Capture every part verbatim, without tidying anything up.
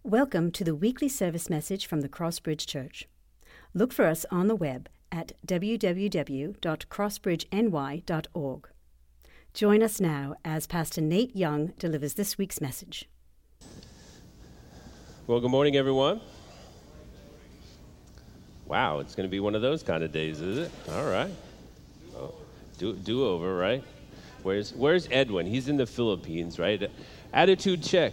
Welcome to the weekly service message from the Crossbridge Church. Look for us on the web at w w w dot crossbridge n y dot org. Join us now as Pastor Nate Young delivers this week's message. Well, good morning, everyone. Wow, it's going to be one of those kind of days, is it? All right. Oh, do do over, right? Where's Where's Edwin? He's in the Philippines, right? Attitude check.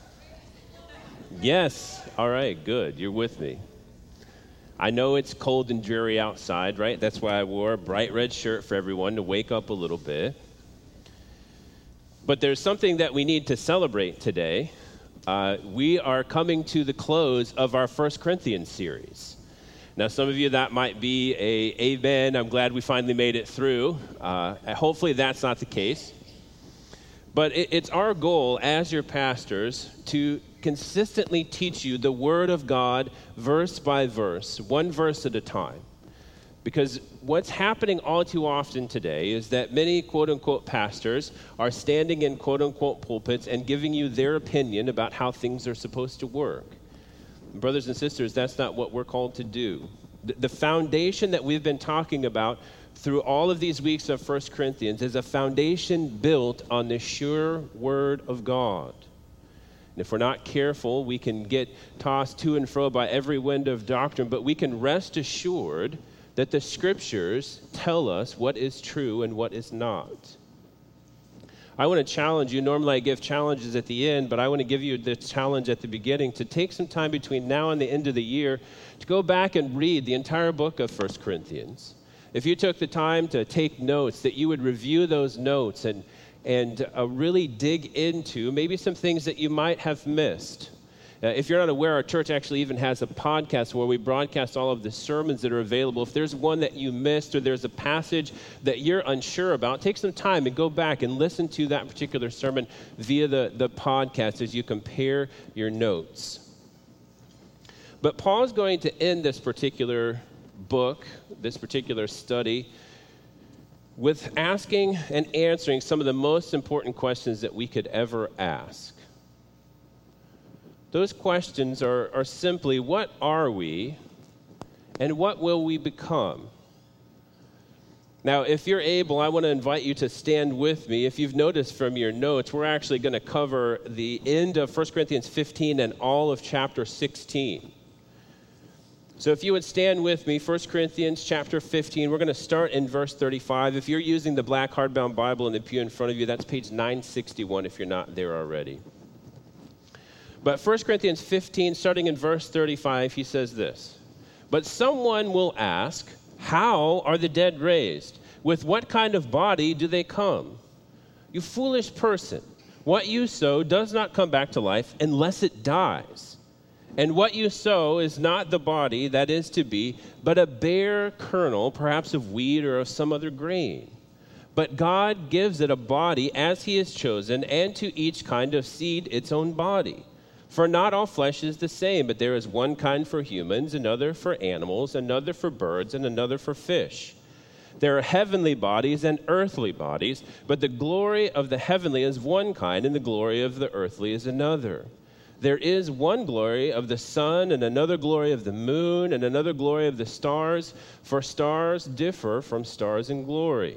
Yes. All right, good. You're with me. I know it's cold and dreary outside, right? That's why I wore a bright red shirt for everyone to wake up a little bit. But there's something that we need to celebrate today. Uh, we are coming to the close of our First Corinthians series. Now, some of you, that might be a amen, I'm glad we finally made it through. Uh, hopefully that's not the case. But it, it's our goal as your pastors to consistently teach you the Word of God verse by verse, one verse at a time. Because what's happening all too often today is that many quote-unquote pastors are standing in quote-unquote pulpits and giving you their opinion about how things are supposed to work. Brothers and sisters, that's not what we're called to do. The, the foundation that we've been talking about through all of these weeks of First Corinthians is a foundation built on the sure Word of God. And if we're not careful, we can get tossed to and fro by every wind of doctrine, but we can rest assured that the Scriptures tell us what is true and what is not. I want to challenge you. Normally I give challenges at the end, but I want to give you the challenge at the beginning to take some time between now and the end of the year to go back and read the entire book of First Corinthians. If you took the time to take notes, that you would review those notes and and uh, really dig into maybe some things that you might have missed. Uh, if you're not aware, our church actually even has a podcast where we broadcast all of the sermons that are available. If there's one that you missed or there's a passage that you're unsure about, take some time and go back and listen to that particular sermon via the, the podcast as you compare your notes. But Paul's going to end this particular book, this particular study, with asking and answering some of the most important questions that we could ever ask. Those questions are, are simply, what are we and what will we become? Now, if you're able, I want to invite you to stand with me. If you've noticed from your notes, we're actually going to cover the end of First Corinthians fifteen and all of chapter sixteen. So if you would stand with me, First Corinthians chapter fifteen, we're going to start in verse thirty-five. If you're using the black hardbound Bible in the pew in front of you, that's page nine sixty-one if you're not there already. But First Corinthians fifteen, starting in verse thirty-five, he says this: "But someone will ask, how are the dead raised? With what kind of body do they come? You foolish person, what you sow does not come back to life unless it dies. And what you sow is not the body that is to be, but a bare kernel, perhaps of wheat or of some other grain. But God gives it a body as he has chosen, and to each kind of seed its own body. For not all flesh is the same, but there is one kind for humans, another for animals, another for birds, and another for fish. There are heavenly bodies and earthly bodies, but the glory of the heavenly is one kind, and the glory of the earthly is another. There is one glory of the sun, and another glory of the moon, and another glory of the stars, for stars differ from stars in glory.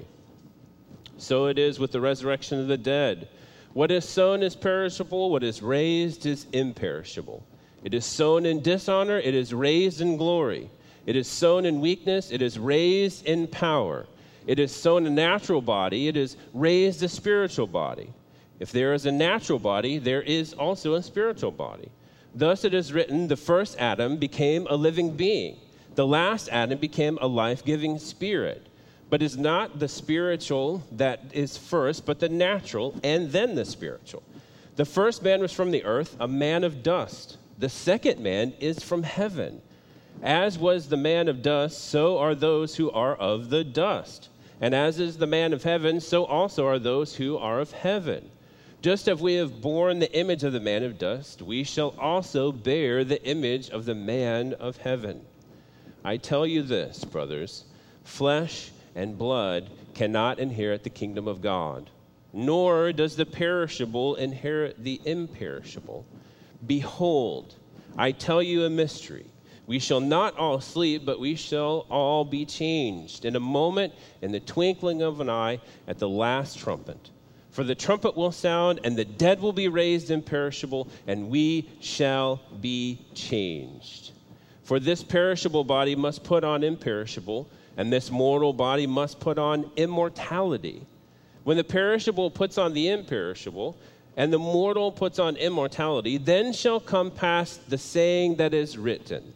So it is with the resurrection of the dead. What is sown is perishable, what is raised is imperishable. It is sown in dishonor, it is raised in glory. It is sown in weakness, it is raised in power. It is sown a natural body, it is raised a spiritual body. If there is a natural body, there is also a spiritual body. Thus it is written, the first Adam became a living being. The last Adam became a life-giving spirit. But it's not the spiritual that is first, but the natural, and then the spiritual. The first man was from the earth, a man of dust. The second man is from heaven. As was the man of dust, so are those who are of the dust. And as is the man of heaven, so also are those who are of heaven. Just as we have borne the image of the man of dust, we shall also bear the image of the man of heaven. I tell you this, brothers, flesh and blood cannot inherit the kingdom of God, nor does the perishable inherit the imperishable. Behold, I tell you a mystery. We shall not all sleep, but we shall all be changed in a moment, in the twinkling of an eye, at the last trumpet. For the trumpet will sound, and the dead will be raised imperishable, and we shall be changed. For this perishable body must put on imperishable, and this mortal body must put on immortality. When the perishable puts on the imperishable, and the mortal puts on immortality, then shall come past the saying that is written,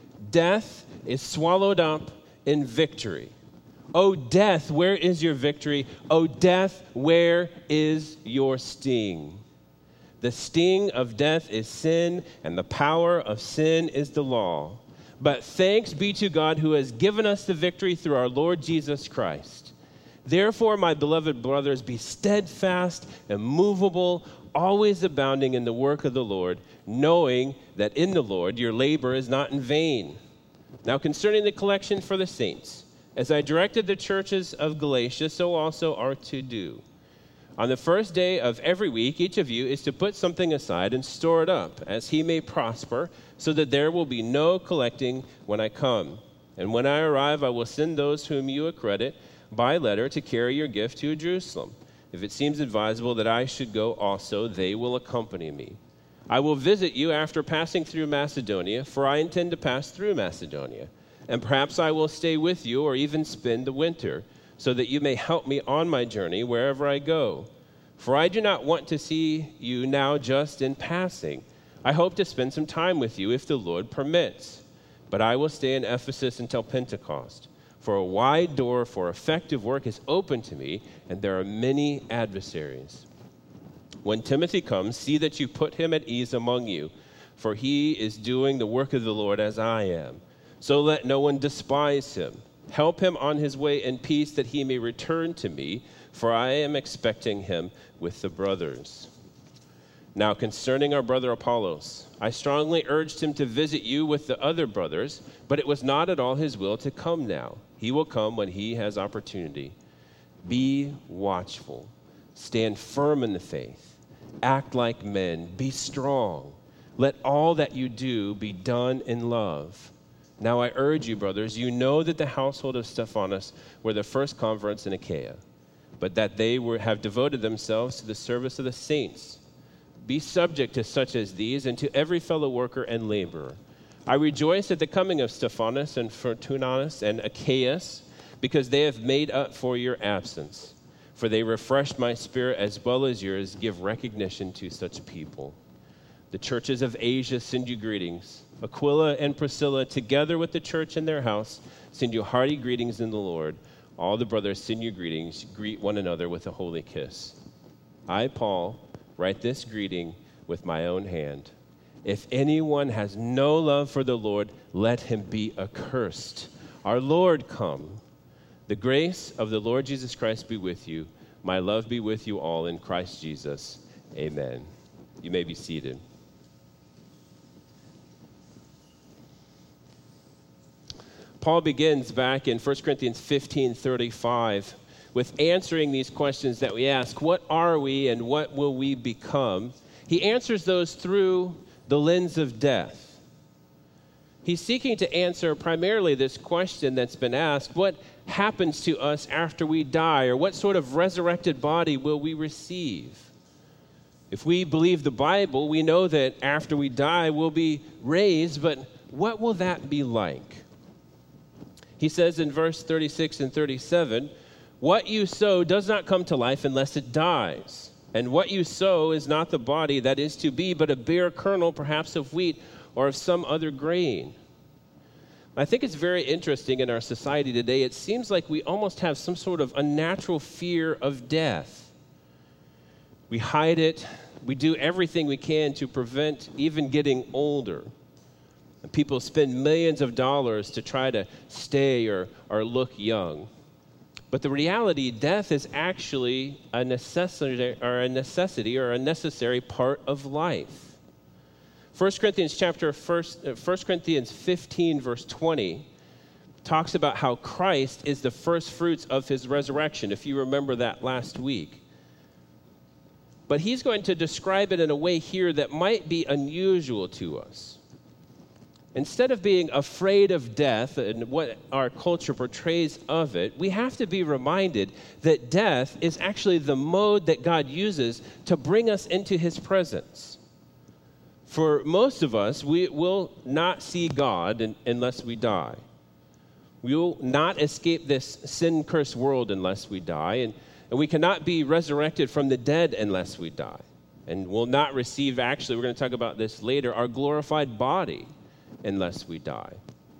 death is swallowed up in victory. O death, where is your victory? O death, where is your sting? The sting of death is sin, and the power of sin is the law. But thanks be to God who has given us the victory through our Lord Jesus Christ. Therefore, my beloved brothers, be steadfast, immovable, always abounding in the work of the Lord, knowing that in the Lord your labor is not in vain. Now concerning the collection for the saints, as I directed the churches of Galatia, so also are to do. On the first day of every week, each of you is to put something aside and store it up, as he may prosper, so that there will be no collecting when I come. And when I arrive, I will send those whom you accredit by letter to carry your gift to Jerusalem. If it seems advisable that I should go also, they will accompany me. I will visit you after passing through Macedonia, for I intend to pass through Macedonia. And perhaps I will stay with you or even spend the winter, so that you may help me on my journey wherever I go. For I do not want to see you now just in passing. I hope to spend some time with you if the Lord permits. But I will stay in Ephesus until Pentecost. For a wide door for effective work is open to me, and there are many adversaries. When Timothy comes, see that you put him at ease among you, for he is doing the work of the Lord as I am. So let no one despise him. Help him on his way in peace, that he may return to me, for I am expecting him with the brothers. Now concerning our brother Apollos, I strongly urged him to visit you with the other brothers, but it was not at all his will to come now. He will come when he has opportunity. Be watchful. Stand firm in the faith. Act like men. Be strong. Let all that you do be done in love. Now I urge you, brothers, you know that the household of Stephanas were the first converts in Achaia, but that they were, have devoted themselves to the service of the saints. Be subject to such as these and to every fellow worker and laborer. I rejoice at the coming of Stephanas and Fortunatus and Achaeus, because they have made up for your absence. For they refreshed my spirit as well as yours. Give recognition to such people. The churches of Asia send you greetings. Aquila and Priscilla, together with the church in their house, send you hearty greetings in the Lord. All the brothers send you greetings. Greet one another with a holy kiss. I, Paul, write this greeting with my own hand. If anyone has no love for the Lord, let him be accursed. Our Lord come. The grace of the Lord Jesus Christ be with you. My love be with you all in Christ Jesus. Amen. You may be seated. Paul begins back in First Corinthians fifteen thirty-five with answering these questions that we ask. What are we and what will we become? He answers those through the lens of death. He's seeking to answer primarily this question that's been asked: what happens to us after we die, or what sort of resurrected body will we receive? If we believe the Bible, we know that after we die, we'll be raised, but what will that be like? He says in verse thirty-six and thirty-seven, what you sow does not come to life unless it dies. And what you sow is not the body that is to be, but a bare kernel, perhaps of wheat or of some other grain. I think it's very interesting in our society today. It seems like we almost have some sort of unnatural fear of death. We hide it. We do everything we can to prevent even getting older. And people spend millions of dollars to try to stay or, or look young. But the reality, death is actually a necessity or a necessity or a necessary part of life. First Corinthians chapter first, uh, First Corinthians fifteen, verse twenty, talks about how Christ is the first fruits of his resurrection, if you remember that last week. But he's going to describe it in a way here that might be unusual to us. Instead of being afraid of death and what our culture portrays of it, we have to be reminded that death is actually the mode that God uses to bring us into his presence. For most of us, we will not see God in, unless we die. We will not escape this sin-cursed world unless we die, and, and we cannot be resurrected from the dead unless we die. And will not receive, actually, we're going to talk about this later, our glorified body unless we die.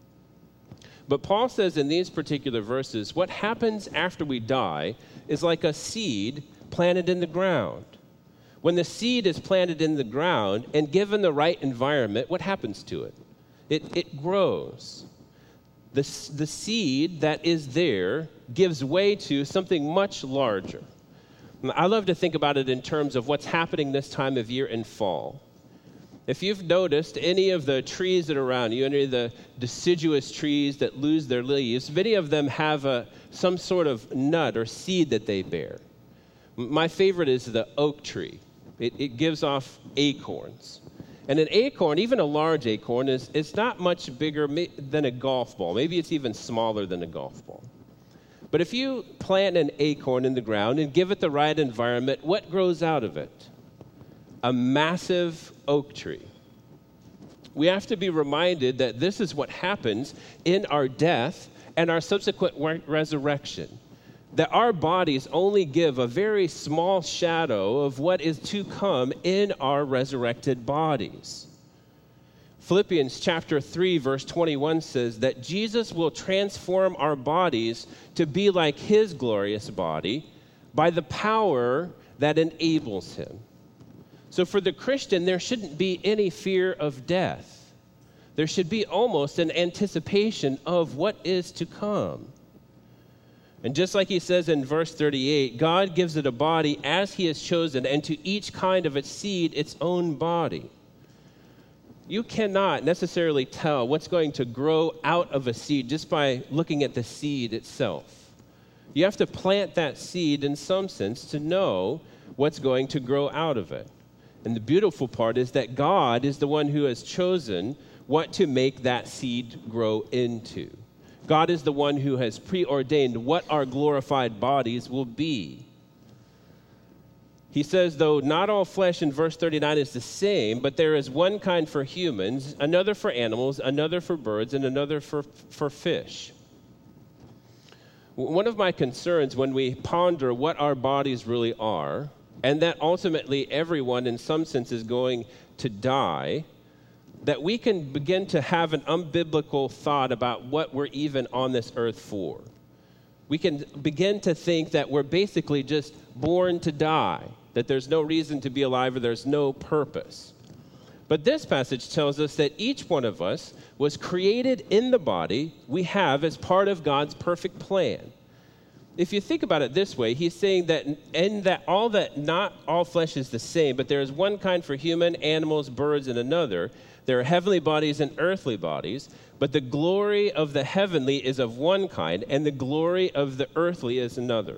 But Paul says in these particular verses, what happens after we die is like a seed planted in the ground. When the seed is planted in the ground and given the right environment, what happens to it? It, it grows. The, the seed that is there gives way to something much larger. I love to think about it in terms of what's happening this time of year in fall. If you've noticed any of the trees that are around you, any of the deciduous trees that lose their leaves, many of them have a, some sort of nut or seed that they bear. My favorite is the oak tree. It, it gives off acorns. And an acorn, even a large acorn, is, is not much bigger than a golf ball. Maybe it's even smaller than a golf ball. But if you plant an acorn in the ground and give it the right environment, what grows out of it? A massive oak tree. We have to be reminded that this is what happens in our death and our subsequent re- resurrection. That our bodies only give a very small shadow of what is to come in our resurrected bodies. Philippians chapter three, verse twenty-one says that Jesus will transform our bodies to be like his glorious body by the power that enables him. So for the Christian, there shouldn't be any fear of death. There should be almost an anticipation of what is to come. And just like he says in verse thirty-eight, God gives it a body as he has chosen, and to each kind of its seed its own body. You cannot necessarily tell what's going to grow out of a seed just by looking at the seed itself. You have to plant that seed in some sense to know what's going to grow out of it. And the beautiful part is that God is the one who has chosen what to make that seed grow into. God is the one who has preordained what our glorified bodies will be. He says, though not all flesh in verse thirty-nine is the same, but there is one kind for humans, another for animals, another for birds, and another for, for fish. One of my concerns when we ponder what our bodies really are, and that ultimately everyone in some sense is going to die, that we can begin to have an unbiblical thought about what we're even on this earth for. We can begin to think that we're basically just born to die, that there's no reason to be alive or there's no purpose. But this passage tells us that each one of us was created in the body we have as part of God's perfect plan. If you think about it this way, he's saying that in that all that not all flesh is the same, but there is one kind for human, animals, birds, and another. There are heavenly bodies and earthly bodies, but the glory of the heavenly is of one kind, and the glory of the earthly is another.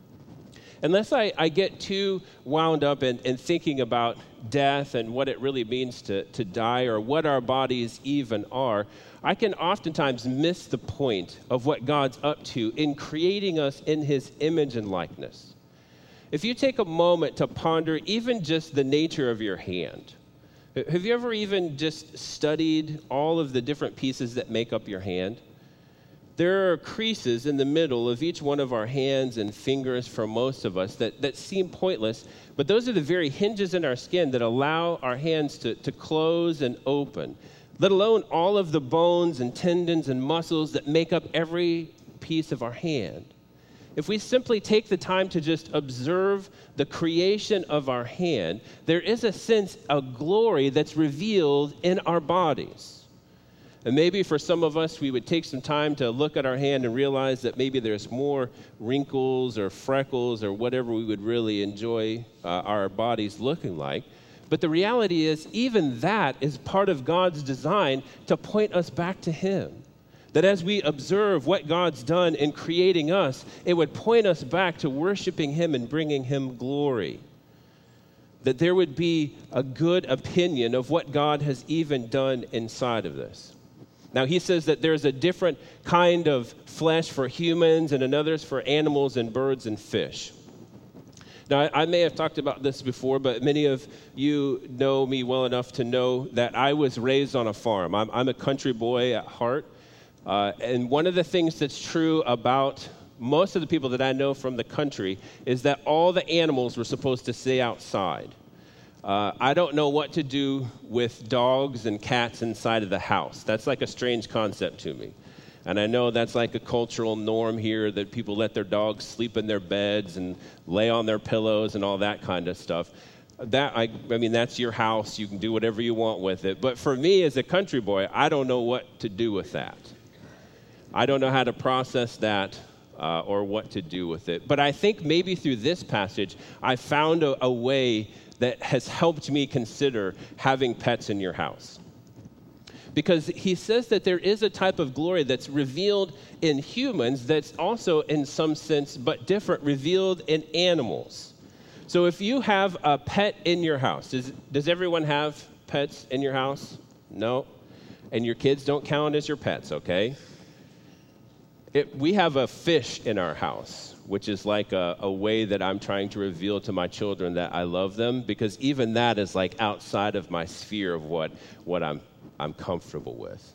Unless I, I get too wound up in, in thinking about death and what it really means to, to die or what our bodies even are, I can oftentimes miss the point of what God's up to in creating us in his image and likeness. If you take a moment to ponder even just the nature of your hand, have you ever even just studied all of the different pieces that make up your hand? There are creases in the middle of each one of our hands and fingers for most of us that, that seem pointless, but those are the very hinges in our skin that allow our hands to, to close and open, let alone all of the bones and tendons and muscles that make up every piece of our hand. If we simply take the time to just observe the creation of our hand, there is a sense of glory that's revealed in our bodies. And maybe for some of us, we would take some time to look at our hand and realize that maybe there's more wrinkles or freckles or whatever we would really enjoy uh, our bodies looking like. But the reality is, even that is part of God's design to point us back to him. That as we observe what God's done in creating us, it would point us back to worshiping him and bringing him glory. That there would be a good opinion of what God has even done inside of this. Now, he says that there's a different kind of flesh for humans and another's for animals and birds and fish. Now, I, I may have talked about this before, but many of you know me well enough to know that I was raised on a farm. I'm, I'm a country boy at heart. Uh, and one of the things that's true about most of the people that I know from the country is that all the animals were supposed to stay outside. Uh, I don't know what to do with dogs and cats inside of the house. That's like a strange concept to me. And I know that's like a cultural norm here, that people let their dogs sleep in their beds and lay on their pillows and all that kind of stuff. That I, I mean, that's your house. You can do whatever you want with it. But for me as a country boy, I don't know what to do with that. I don't know how to process that uh, or what to do with it. But I think maybe through this passage, I found a, a way that has helped me consider having pets in your house. Because he says that there is a type of glory that's revealed in humans that's also, in some sense, but different, revealed in animals. So if you have a pet in your house, does, does everyone have pets in your house? No? And your kids don't count as your pets, okay? It, we have a fish in our house, which is like a, a way that I'm trying to reveal to my children that I love them, because even that is like outside of my sphere of what, what I'm, I'm comfortable with.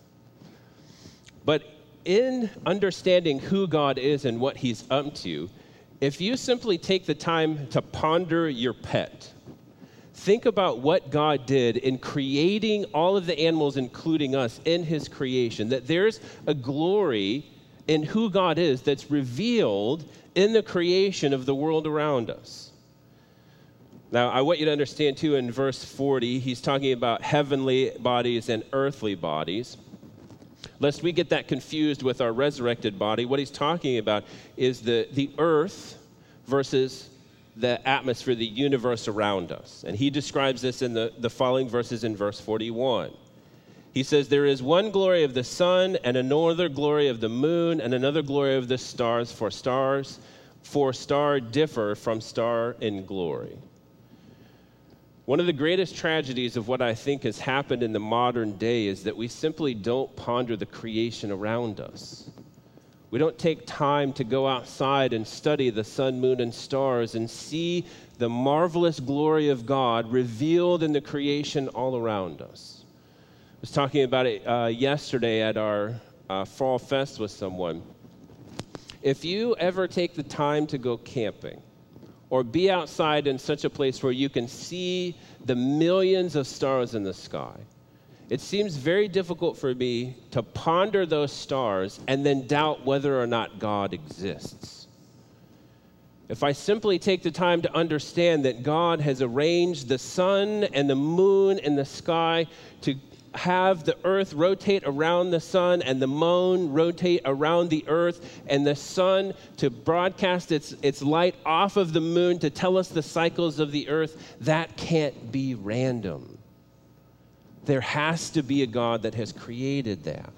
But in understanding who God is and what he's up to, if you simply take the time to ponder your pet, think about what God did in creating all of the animals, including us, in his creation, that there's a glory in who God is that's revealed in the creation of the world around us. Now, I want you to understand, too, in verse forty, he's talking about heavenly bodies and earthly bodies. Lest we get that confused with our resurrected body, what he's talking about is the, the earth versus the atmosphere, the universe around us. And he describes this in the, the following verses in verse forty-one. He says, there is one glory of the sun, and another glory of the moon, and another glory of the stars, for stars, for star differ from star in glory. One of the greatest tragedies of what I think has happened in the modern day is that we simply don't ponder the creation around us. We don't take time to go outside and study the sun, moon, and stars and see the marvelous glory of God revealed in the creation all around us. I was talking about it uh, yesterday at our uh, Fall Fest with someone. If you ever take the time to go camping or be outside in such a place where you can see the millions of stars in the sky, it seems very difficult for me to ponder those stars and then doubt whether or not God exists. If I simply take the time to understand that God has arranged the sun and the moon in the sky to have the earth rotate around the sun and the moon rotate around the earth, and the sun to broadcast its, its light off of the moon to tell us the cycles of the earth, that can't be random. There has to be a God that has created that.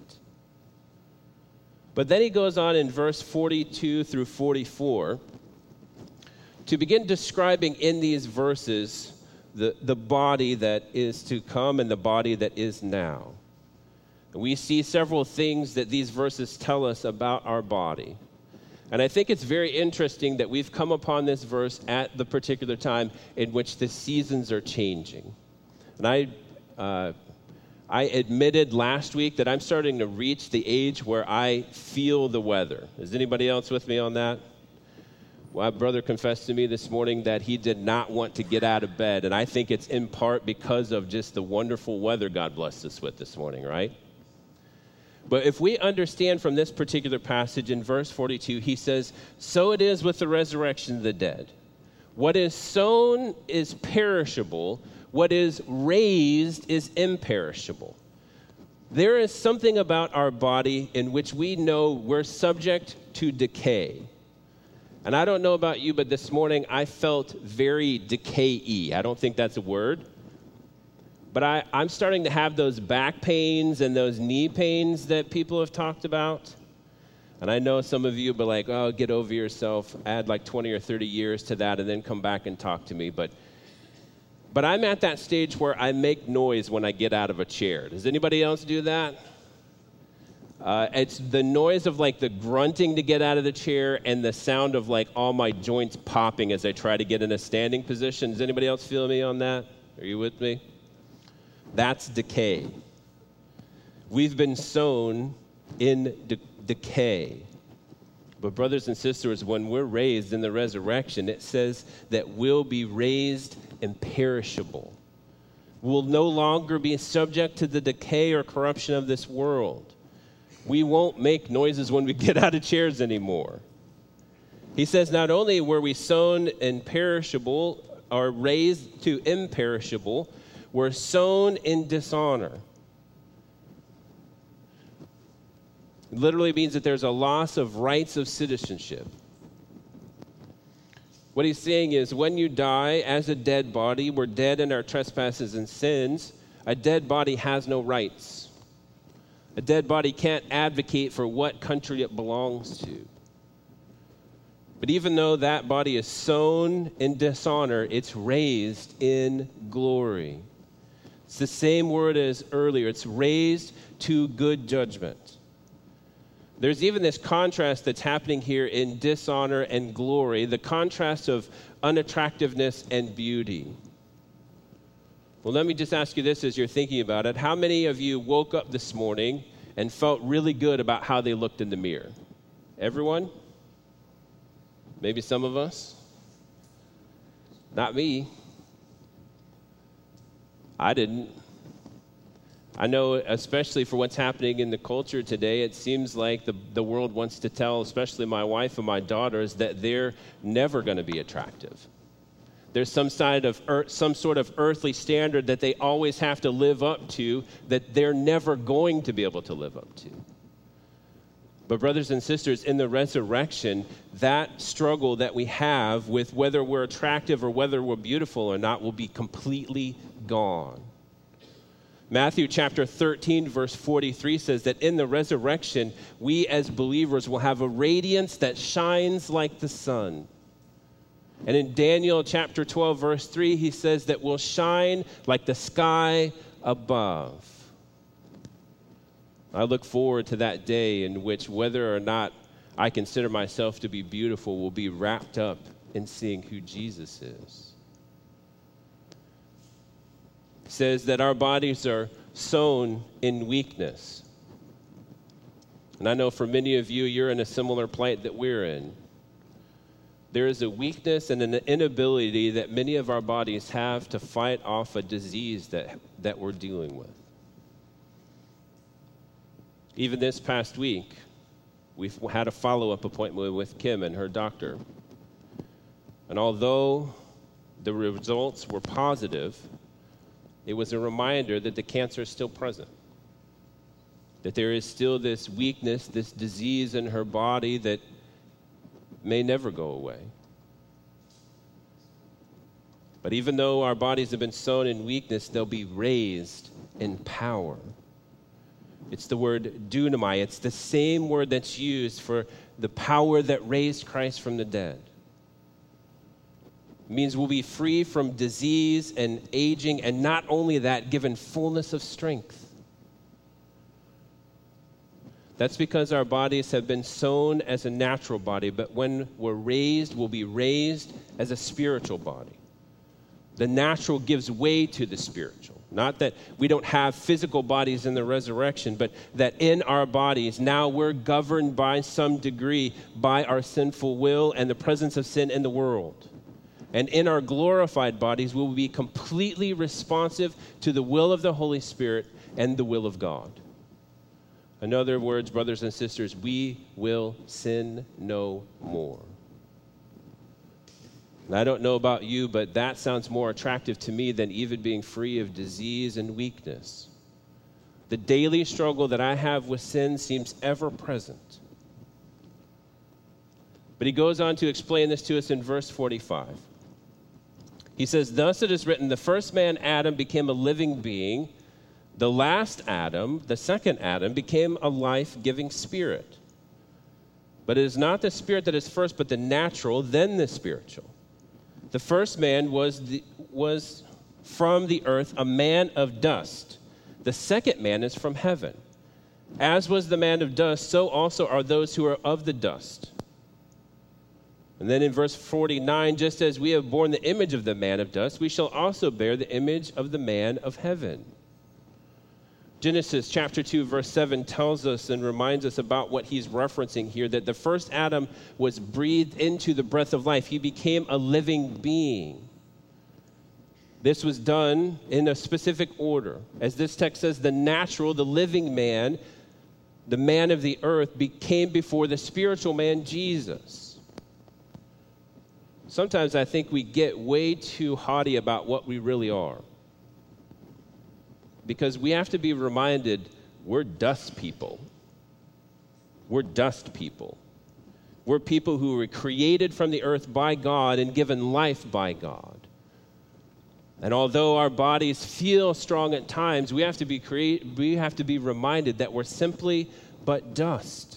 But then he goes on in verse forty-two through forty-four to begin describing in these verses The, the body that is to come and the body that is now. And we see several things that these verses tell us about our body. And I think it's very interesting that we've come upon this verse at the particular time in which the seasons are changing. And I, uh, I admitted last week that I'm starting to reach the age where I feel the weather. Is anybody else with me on that? My brother confessed to me this morning that he did not want to get out of bed, and I think it's in part because of just the wonderful weather God blessed us with this morning, right? But if we understand from this particular passage in verse forty-two, he says, so it is with the resurrection of the dead. What is sown is perishable. What is raised is imperishable. There is something about our body in which we know we're subject to decay. And I don't know about you, but this morning I felt very decay-y. I don't think that's a word. But I, I'm starting to have those back pains and those knee pains that people have talked about. And I know some of you will be like, oh, get over yourself, add like twenty or thirty years to that, and then come back and talk to me. But, but I'm at that stage where I make noise when I get out of a chair. Does anybody else do that? Uh, it's the noise of like the grunting to get out of the chair and the sound of like all my joints popping as I try to get in a standing position. Does anybody else feel me on that? Are you with me? That's decay. We've been sown in de- decay. But brothers and sisters, when we're raised in the resurrection, it says that we'll be raised imperishable. We'll no longer be subject to the decay or corruption of this world. We won't make noises when we get out of chairs anymore. He says not only were we sown imperishable or raised to imperishable, we're sown in dishonor. It literally means that there's a loss of rights of citizenship. What he's saying is when you die as a dead body, we're dead in our trespasses and sins. A dead body has no rights. A dead body can't advocate for what country it belongs to. But even though that body is sown in dishonor, it's raised in glory. It's the same word as earlier. It's raised to good judgment. There's even this contrast that's happening here in dishonor and glory, the contrast of unattractiveness and beauty. Well, let me just ask you this as you're thinking about it. How many of you woke up this morning and felt really good about how they looked in the mirror? Everyone? Maybe some of us? Not me. I didn't. I know, especially for what's happening in the culture today, it seems like the, the world wants to tell, especially my wife and my daughters, that they're never going to be attractive. There's some side of earth, some sort of earthly standard that they always have to live up to that they're never going to be able to live up to. But brothers and sisters, in the resurrection, that struggle that we have with whether we're attractive or whether we're beautiful or not will be completely gone. Matthew chapter thirteen, verse forty-three says that in the resurrection, we as believers will have a radiance that shines like the sun. And in Daniel chapter twelve, verse three, he says that we'll shine like the sky above. I look forward to that day in which whether or not I consider myself to be beautiful will be wrapped up in seeing who Jesus is. It says that our bodies are sown in weakness. And I know for many of you, you're in a similar plight that we're in. There is a weakness and an inability that many of our bodies have to fight off a disease that, that we're dealing with. Even this past week, we've had a follow-up appointment with Kim and her doctor. And although the results were positive, it was a reminder that the cancer is still present, that there is still this weakness, this disease in her body that may never go away. But even though our bodies have been sown in weakness, they'll be raised in power. It's the word dunamai. It's the same word that's used for the power that raised Christ from the dead. It means we'll be free from disease and aging, and not only that, given fullness of strength. That's because our bodies have been sown as a natural body, but when we're raised, we'll be raised as a spiritual body. The natural gives way to the spiritual. Not that we don't have physical bodies in the resurrection, but that in our bodies, now we're governed by some degree by our sinful will and the presence of sin in the world. And in our glorified bodies, we will be completely responsive to the will of the Holy Spirit and the will of God. In other words, brothers and sisters, we will sin no more. And I don't know about you, but that sounds more attractive to me than even being free of disease and weakness. The daily struggle that I have with sin seems ever present. But he goes on to explain this to us in verse forty-five. He says, "Thus it is written, the first man, Adam, became a living being. The last Adam, the second Adam, became a life-giving spirit. But it is not the spirit that is first, but the natural, then the spiritual. The first man was, the, was from the earth, a man of dust. The second man is from heaven. As was the man of dust, so also are those who are of the dust. And then in verse forty-nine, just as we have borne the image of the man of dust, we shall also bear the image of the man of heaven. Genesis chapter two, verse seven tells us and reminds us about what he's referencing here, that the first Adam was breathed into the breath of life. He became a living being. This was done in a specific order. As this text says, the natural, the living man, the man of the earth, became before the spiritual man, Jesus. Sometimes I think we get way too haughty about what we really are. Because we have to be reminded we're dust people. We're dust people. We're people who were created from the earth by God and given life by God. And although our bodies feel strong at times, we have to be create, we have to be reminded that we're simply but dust.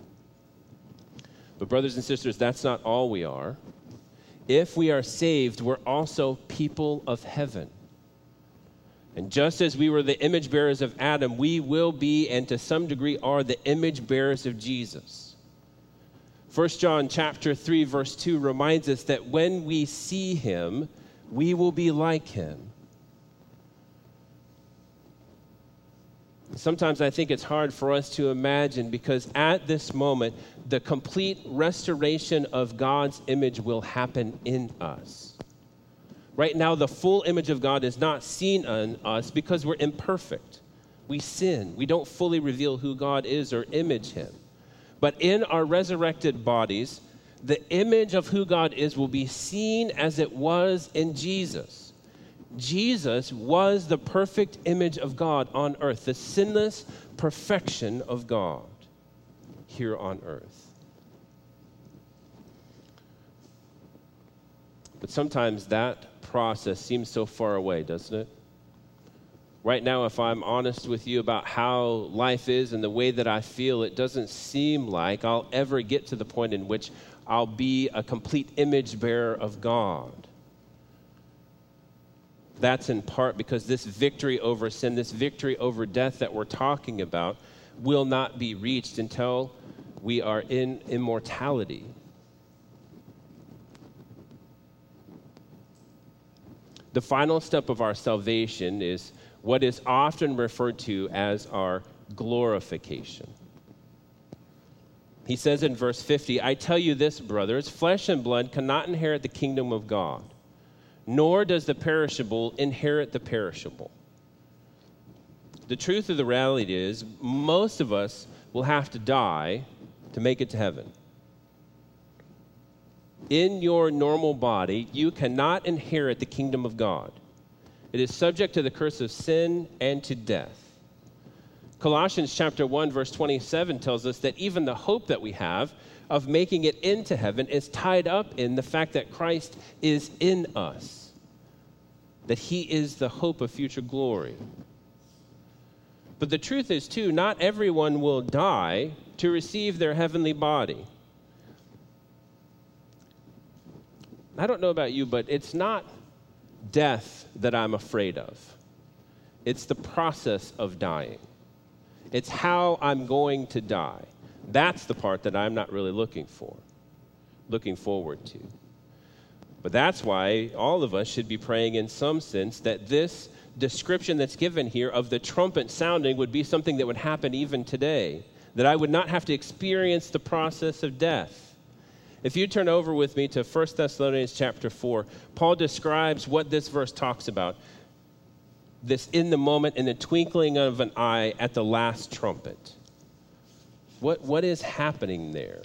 But brothers and sisters, that's not all we are. If we are saved, we're also people of heaven. And just as we were the image bearers of Adam, we will be, and to some degree are, the image bearers of Jesus. First John chapter three, verse two reminds us that when we see him, we will be like him. Sometimes I think it's hard for us to imagine, because at this moment, the complete restoration of God's image will happen in us. Right now, the full image of God is not seen on us because we're imperfect. We sin. We don't fully reveal who God is or image him. But in our resurrected bodies, the image of who God is will be seen as it was in Jesus. Jesus was the perfect image of God on earth, the sinless perfection of God here on earth. But sometimes that process seems so far away, doesn't it? Right now, if I'm honest with you about how life is and the way that I feel, it doesn't seem like I'll ever get to the point in which I'll be a complete image bearer of God. That's in part because this victory over sin, this victory over death that we're talking about, will not be reached until we are in immortality. The final step of our salvation is what is often referred to as our glorification. He says in verse fifty, I tell you this, brothers, flesh and blood cannot inherit the kingdom of God, nor does the perishable inherit the perishable. The truth of the reality is, most of us will have to die to make it to heaven. In your normal body, you cannot inherit the kingdom of God. It is subject to the curse of sin and to death. Colossians chapter one, verse twenty-seven tells us that even the hope that we have of making it into heaven is tied up in the fact that Christ is in us, that he is the hope of future glory. But the truth is, too, not everyone will die to receive their heavenly body. I don't know about you, but it's not death that I'm afraid of. It's the process of dying. It's how I'm going to die. That's the part that I'm not really looking for, looking forward to. But that's why all of us should be praying in some sense that this description that's given here of the trumpet sounding would be something that would happen even today, that I would not have to experience the process of death. If you turn over with me to First Thessalonians chapter four, Paul describes what this verse talks about. This in the moment, in the twinkling of an eye at the last trumpet. What, what is happening there?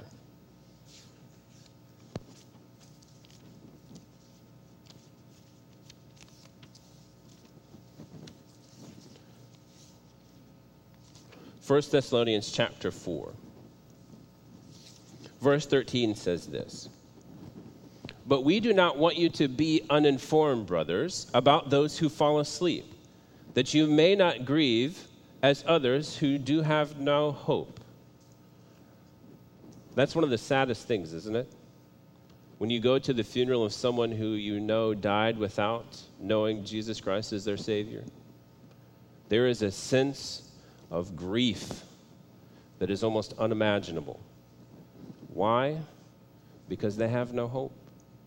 First Thessalonians chapter four. Verse thirteen says this. But we do not want you to be uninformed, brothers, about those who fall asleep, that you may not grieve as others who do have no hope. That's one of the saddest things, isn't it? When you go to the funeral of someone who you know died without knowing Jesus Christ as their Savior, there is a sense of grief that is almost unimaginable. Why? Because they have no hope.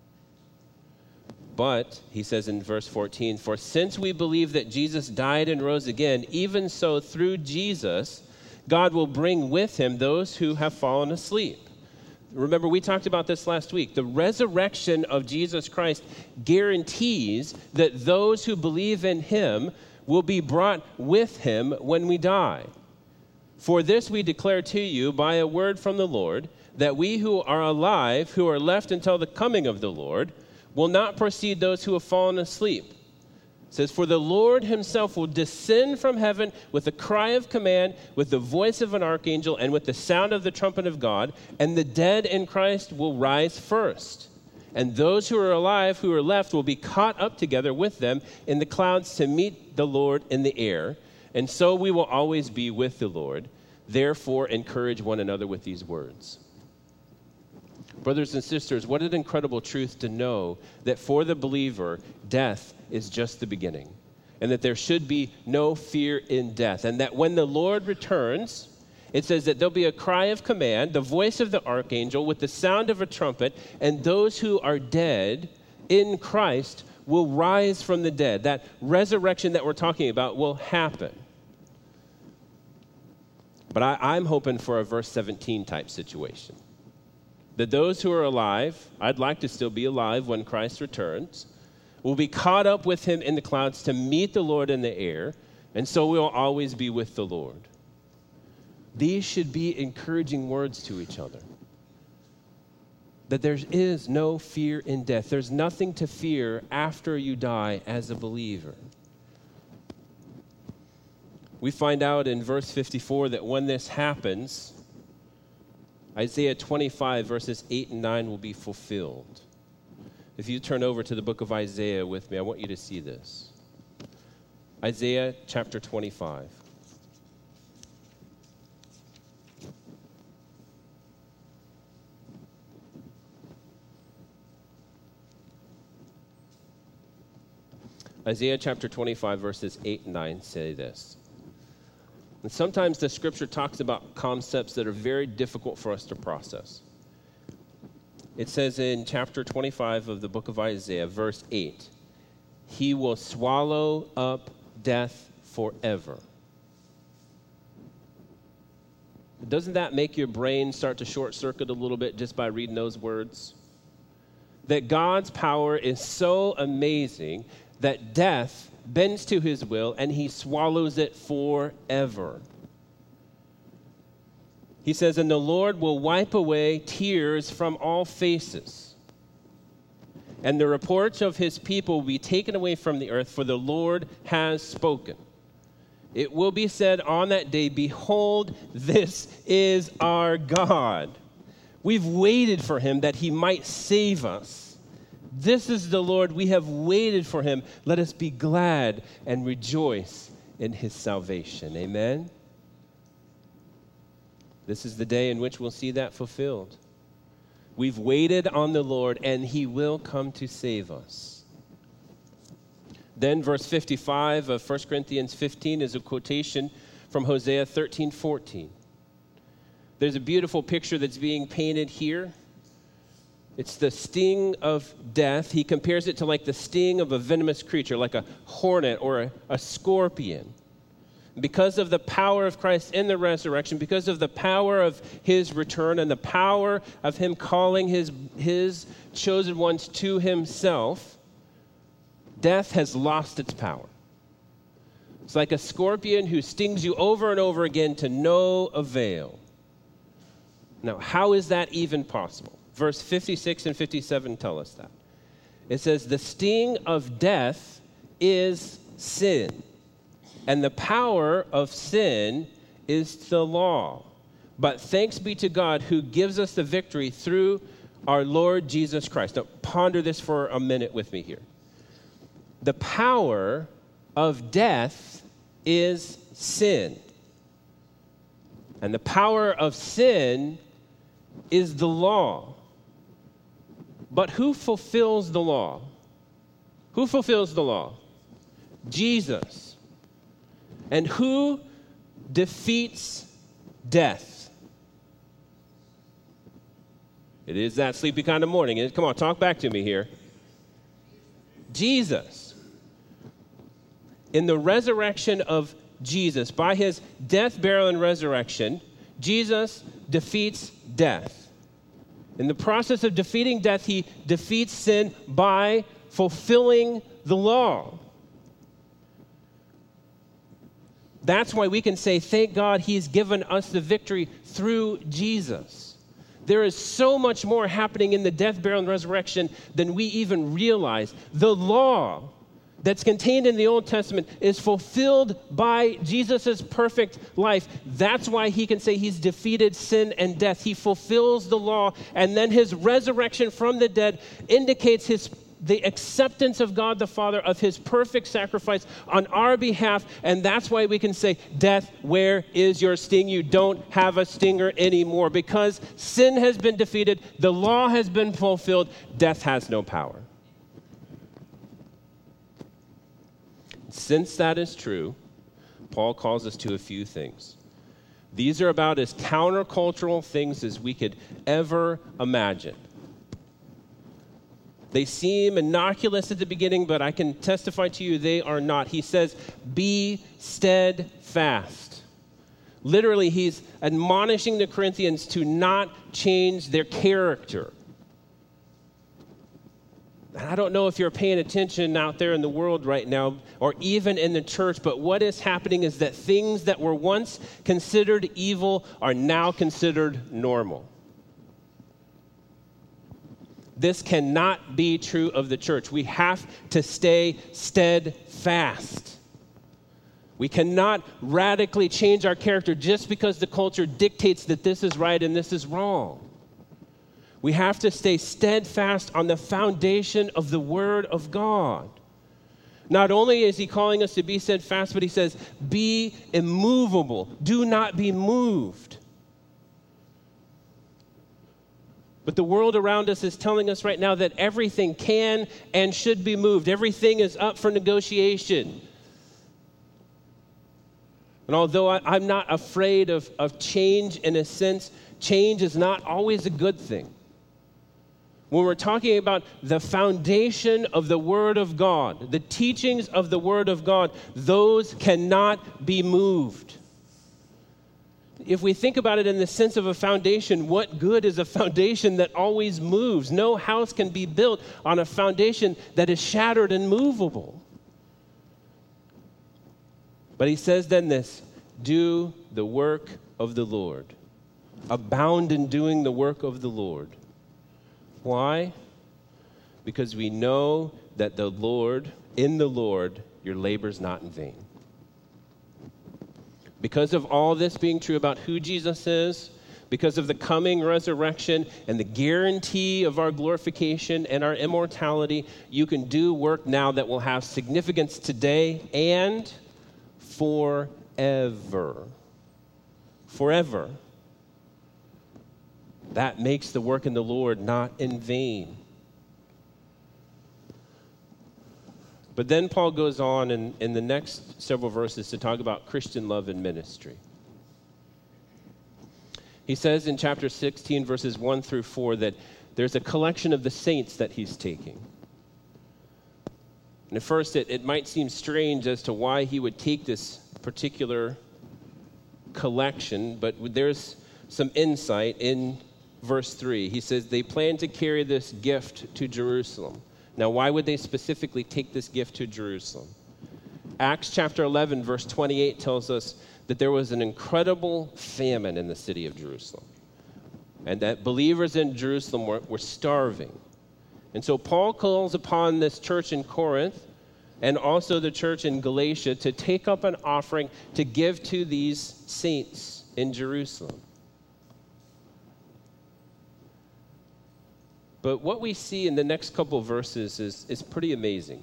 But, he says in verse fourteen, for since we believe that Jesus died and rose again, even so through Jesus, God will bring with him those who have fallen asleep. Remember, we talked about this last week. The resurrection of Jesus Christ guarantees that those who believe in him will be brought with him when we die. For this we declare to you by a word from the Lord, that we who are alive, who are left until the coming of the Lord, will not precede those who have fallen asleep. It says, for the Lord himself will descend from heaven with a cry of command, with the voice of an archangel, and with the sound of the trumpet of God, and the dead in Christ will rise first. And those who are alive, who are left, will be caught up together with them in the clouds to meet the Lord in the air. And so we will always be with the Lord. Therefore, encourage one another with these words. Brothers and sisters, what an incredible truth to know that for the believer, death is just the beginning, and that there should be no fear in death, and that when the Lord returns, it says that there'll be a cry of command, the voice of the archangel with the sound of a trumpet, and those who are dead in Christ will rise from the dead. That resurrection that we're talking about will happen. But I, I'm hoping for a verse seventeen type situation. That those who are alive, I'd like to still be alive when Christ returns, will be caught up with him in the clouds to meet the Lord in the air, and so we'll always be with the Lord. These should be encouraging words to each other. That there is no fear in death. There's nothing to fear after you die as a believer. We find out in verse fifty-four that when this happens, Isaiah twenty-five, verses eight and nine will be fulfilled. If you turn over to the book of Isaiah with me, I want you to see this. Isaiah chapter twenty-five. Isaiah chapter twenty-five, verses eight and nine say this. And sometimes the scripture talks about concepts that are very difficult for us to process. It says in chapter twenty-five of the book of Isaiah, verse eight, he will swallow up death forever. Doesn't that make your brain start to short circuit a little bit just by reading those words? That God's power is so amazing that death bends to his will and he swallows it forever. He says, and the Lord will wipe away tears from all faces, and the reproach of his people will be taken away from the earth, for the Lord has spoken. It will be said on that day, behold, this is our God. We've waited for him that he might save us. This is the Lord. We have waited for him. Let us be glad and rejoice in his salvation. Amen. This is the day in which we'll see that fulfilled. We've waited on the Lord, and he will come to save us. Then verse fifty-five of First Corinthians fifteen is a quotation from Hosea thirteen fourteen. There's a beautiful picture that's being painted here. It's the sting of death. He compares it to like the sting of a venomous creature, like a hornet or a, a scorpion. Because of the power of Christ in the resurrection, because of the power of his return and the power of him calling his, his chosen ones to himself, death has lost its power. It's like a scorpion who stings you over and over again to no avail. Now, how is that even possible? Verse fifty-six and fifty-seven tell us that. It says, the sting of death is sin, and the power of sin is the law. But thanks be to God who gives us the victory through our Lord Jesus Christ. Now, ponder this for a minute with me here. The power of death is sin. And the power of sin is the law. But who fulfills the law? Who fulfills the law? Jesus. And who defeats death? It is that sleepy kind of morning. Come on, talk back to me here. Jesus. In the resurrection of Jesus, by his death, burial, and resurrection, Jesus defeats death. In the process of defeating death, he defeats sin by fulfilling the law. That's why we can say, thank God he's given us the victory through Jesus. There is so much more happening in the death, burial, and resurrection than we even realize. The law that's contained in the Old Testament is fulfilled by Jesus' perfect life. That's why he can say he's defeated sin and death. He fulfills the law, and then his resurrection from the dead indicates his the acceptance of God the Father of his perfect sacrifice on our behalf, and that's why we can say, death, where is your sting? You don't have a stinger anymore. Because sin has been defeated, the law has been fulfilled, death has no power. Since that is true, Paul calls us to a few things. These are about as countercultural things as we could ever imagine. They seem innocuous at the beginning, but I can testify to you they are not. He says, be steadfast. Literally, he's admonishing the Corinthians to not change their character. And I don't know if you're paying attention out there in the world right now, or even in the church, but what is happening is that things that were once considered evil are now considered normal. This cannot be true of the church. We have to stay steadfast. We cannot radically change our character just because the culture dictates that this is right and this is wrong. We have to stay steadfast on the foundation of the Word of God. Not only is he calling us to be steadfast, but he says, be immovable. Do not be moved. But the world around us is telling us right now that everything can and should be moved. Everything is up for negotiation. And although I, I'm not afraid of, of change in a sense, change is not always a good thing. When we're talking about the foundation of the Word of God, the teachings of the Word of God, those cannot be moved. If we think about it in the sense of a foundation, what good is a foundation that always moves? No house can be built on a foundation that is shattered and movable. But he says then this, do the work of the Lord. Abound in doing the work of the Lord. Why? Because we know that the Lord, in the Lord, your labor's not in vain. Because of all this being true about who Jesus is, because of the coming resurrection and the guarantee of our glorification and our immortality, you can do work now that will have significance today and forever. Forever. That makes the work in the Lord not in vain. But then Paul goes on in, in the next several verses to talk about Christian love and ministry. He says in chapter sixteen, verses one through four, that there's a collection of the saints that he's taking. And at first, it, it might seem strange as to why he would take this particular collection, but there's some insight in verse three. He says they plan to carry this gift to Jerusalem. Now, why would they specifically take this gift to Jerusalem? Acts chapter eleven, verse twenty-eight tells us that there was an incredible famine in the city of Jerusalem, and that believers in Jerusalem were, were starving. And so Paul calls upon this church in Corinth and also the church in Galatia to take up an offering to give to these saints in Jerusalem. But what we see in the next couple of verses is, is pretty amazing.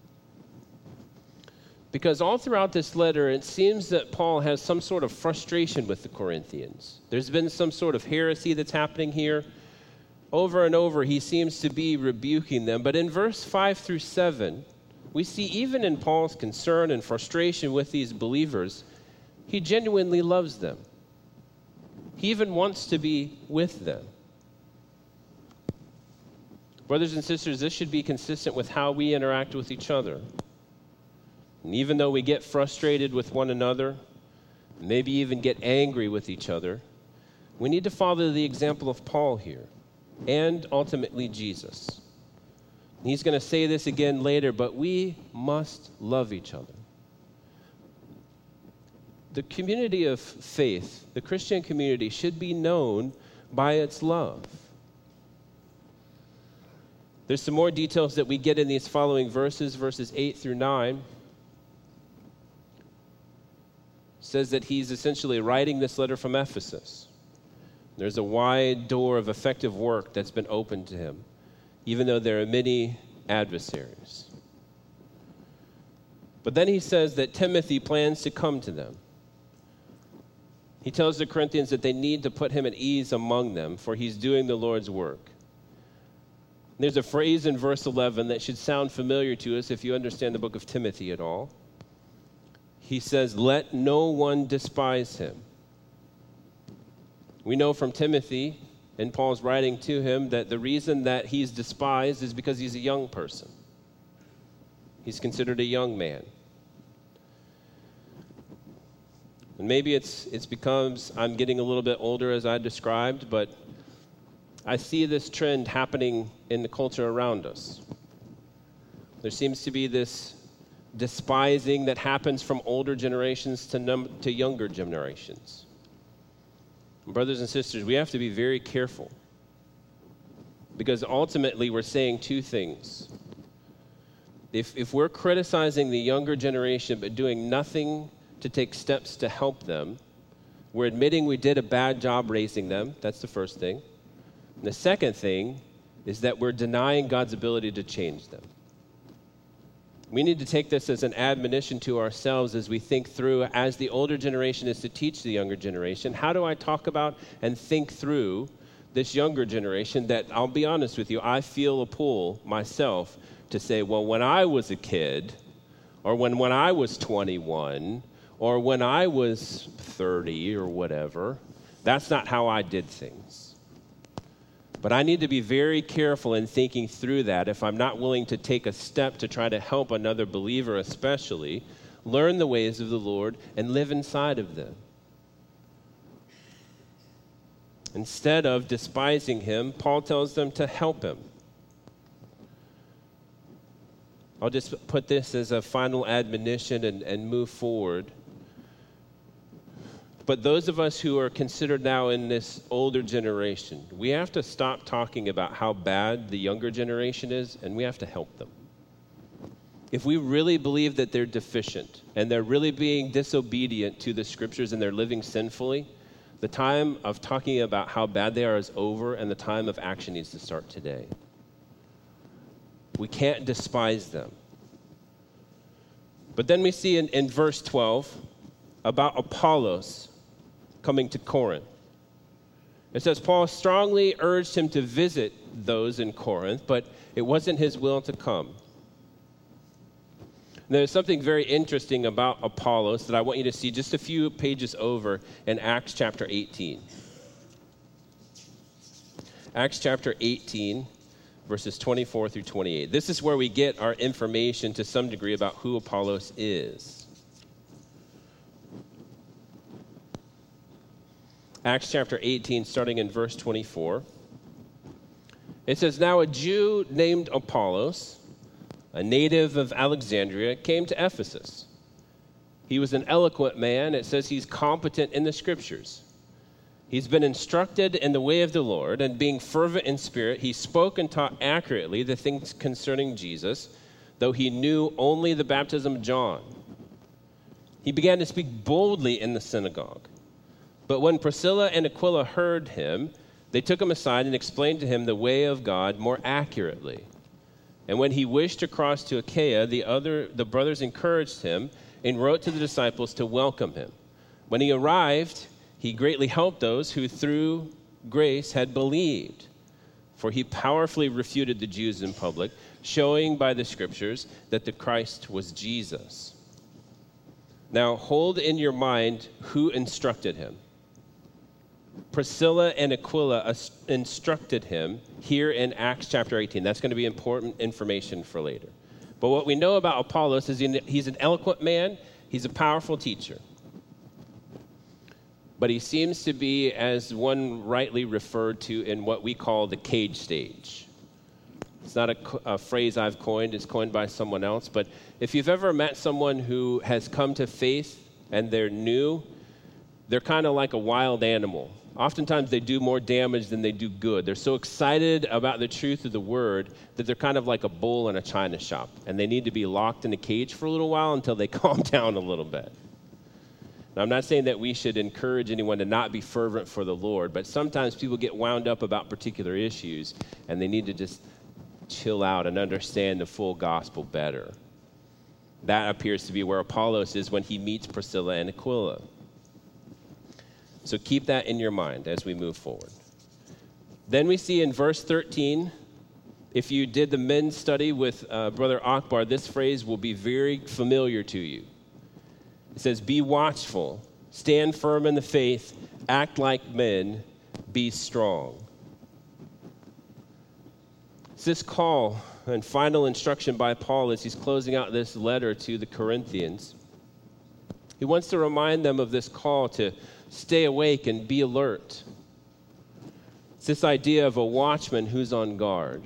Because all throughout this letter, it seems that Paul has some sort of frustration with the Corinthians. There's been some sort of heresy that's happening here. Over and over, he seems to be rebuking them. But in verse five through seven, we see even in Paul's concern and frustration with these believers, he genuinely loves them. He even wants to be with them. Brothers and sisters, this should be consistent with how we interact with each other. And even though we get frustrated with one another, maybe even get angry with each other, we need to follow the example of Paul here, and ultimately Jesus. He's going to say this again later, but we must love each other. The community of faith, the Christian community, should be known by its love. There's some more details that we get in these following verses, verses eight through nine. It says that he's essentially writing this letter from Ephesus. There's a wide door of effective work that's been opened to him, even though there are many adversaries. But then he says that Timothy plans to come to them. He tells the Corinthians that they need to put him at ease among them, for he's doing the Lord's work. There's a phrase in verse eleven that should sound familiar to us if you understand the book of Timothy at all. He says, "Let no one despise him." We know from Timothy, in Paul's writing to him, that the reason that he's despised is because he's a young person. He's considered a young man. And maybe it's it's because I'm getting a little bit older, as I described, but I see this trend happening in the culture around us. There seems to be this despising that happens from older generations to, num- to younger generations. Brothers and sisters, we have to be very careful, because ultimately we're saying two things. If, if we're criticizing the younger generation but doing nothing to take steps to help them, we're admitting we did a bad job raising them. That's the first thing. And the second thing is that we're denying God's ability to change them. We need to take this as an admonition to ourselves as we think through, as the older generation is to teach the younger generation, how do I talk about and think through this younger generation that, I'll be honest with you, I feel a pull myself to say, well, when I was a kid, or when, when I was twenty-one, or when I was thirty or whatever, that's not how I did things. But I need to be very careful in thinking through that if I'm not willing to take a step to try to help another believer especially learn the ways of the Lord and live inside of them. Instead of despising him, Paul tells them to help him. I'll just put this as a final admonition and, and move forward. But those of us who are considered now in this older generation, we have to stop talking about how bad the younger generation is, and we have to help them. If we really believe that they're deficient and they're really being disobedient to the scriptures and they're living sinfully, the time of talking about how bad they are is over, and the time of action needs to start today. We can't despise them. But then we see in, in verse twelve about Apollos coming to Corinth. It says, Paul strongly urged him to visit those in Corinth, but it wasn't his will to come. And there's something very interesting about Apollos that I want you to see just a few pages over in Acts chapter eighteen. Acts chapter eighteen, verses twenty-four through twenty-eight. This is where we get our information to some degree about who Apollos is. Acts chapter eighteen, starting in verse twenty-four. It says, "Now a Jew named Apollos, a native of Alexandria, came to Ephesus. He was an eloquent man. It says he's competent in the scriptures. He's been instructed in the way of the Lord, and being fervent in spirit, he spoke and taught accurately the things concerning Jesus, though he knew only the baptism of John. He began to speak boldly in the synagogue. But when Priscilla and Aquila heard him, they took him aside and explained to him the way of God more accurately. And when he wished to cross to Achaia, the other the brothers encouraged him and wrote to the disciples to welcome him. When he arrived, he greatly helped those who through grace had believed, for he powerfully refuted the Jews in public, showing by the scriptures that the Christ was Jesus. Now hold in your mind who instructed him. Priscilla and Aquila instructed him here in Acts chapter eighteen. That's going to be important information for later. But what we know about Apollos is he's an eloquent man. He's a powerful teacher. But he seems to be, as one rightly referred to, in what we call the cage stage. It's not a, a phrase I've coined. It's coined by someone else. But if you've ever met someone who has come to faith and they're new, they're kind of like a wild animal. Oftentimes they do more damage than they do good. They're so excited about the truth of the word that they're kind of like a bull in a china shop, and they need to be locked in a cage for a little while until they calm down a little bit. Now, I'm not saying that we should encourage anyone to not be fervent for the Lord, but sometimes people get wound up about particular issues, and they need to just chill out and understand the full gospel better. That appears to be where Apollos is when he meets Priscilla and Aquila. So keep that in your mind as we move forward. Then we see in verse thirteen, if you did the men's study with uh, Brother Akbar, this phrase will be very familiar to you. It says, be watchful, stand firm in the faith, act like men, be strong. It's this call and final instruction by Paul as he's closing out this letter to the Corinthians. He wants to remind them of this call to stay awake and be alert. It's this idea of a watchman who's on guard.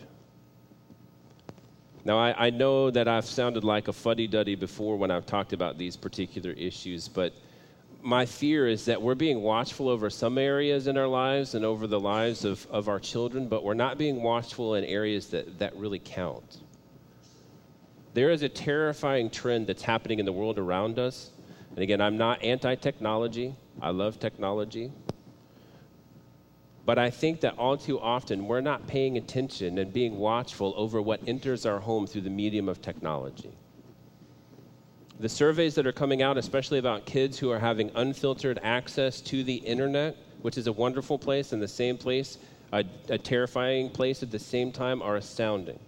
Now, I, I know that I've sounded like a fuddy-duddy before when I've talked about these particular issues, but my fear is that we're being watchful over some areas in our lives and over the lives of, of our children, but we're not being watchful in areas that, that really count. There is a terrifying trend that's happening in the world around us. And again, I'm not anti-technology. I love technology. But I think that all too often we're not paying attention and being watchful over what enters our home through the medium of technology. The surveys that are coming out, especially about kids who are having unfiltered access to the internet, which is a wonderful place and the same place, a, a terrifying place at the same time, are astounding.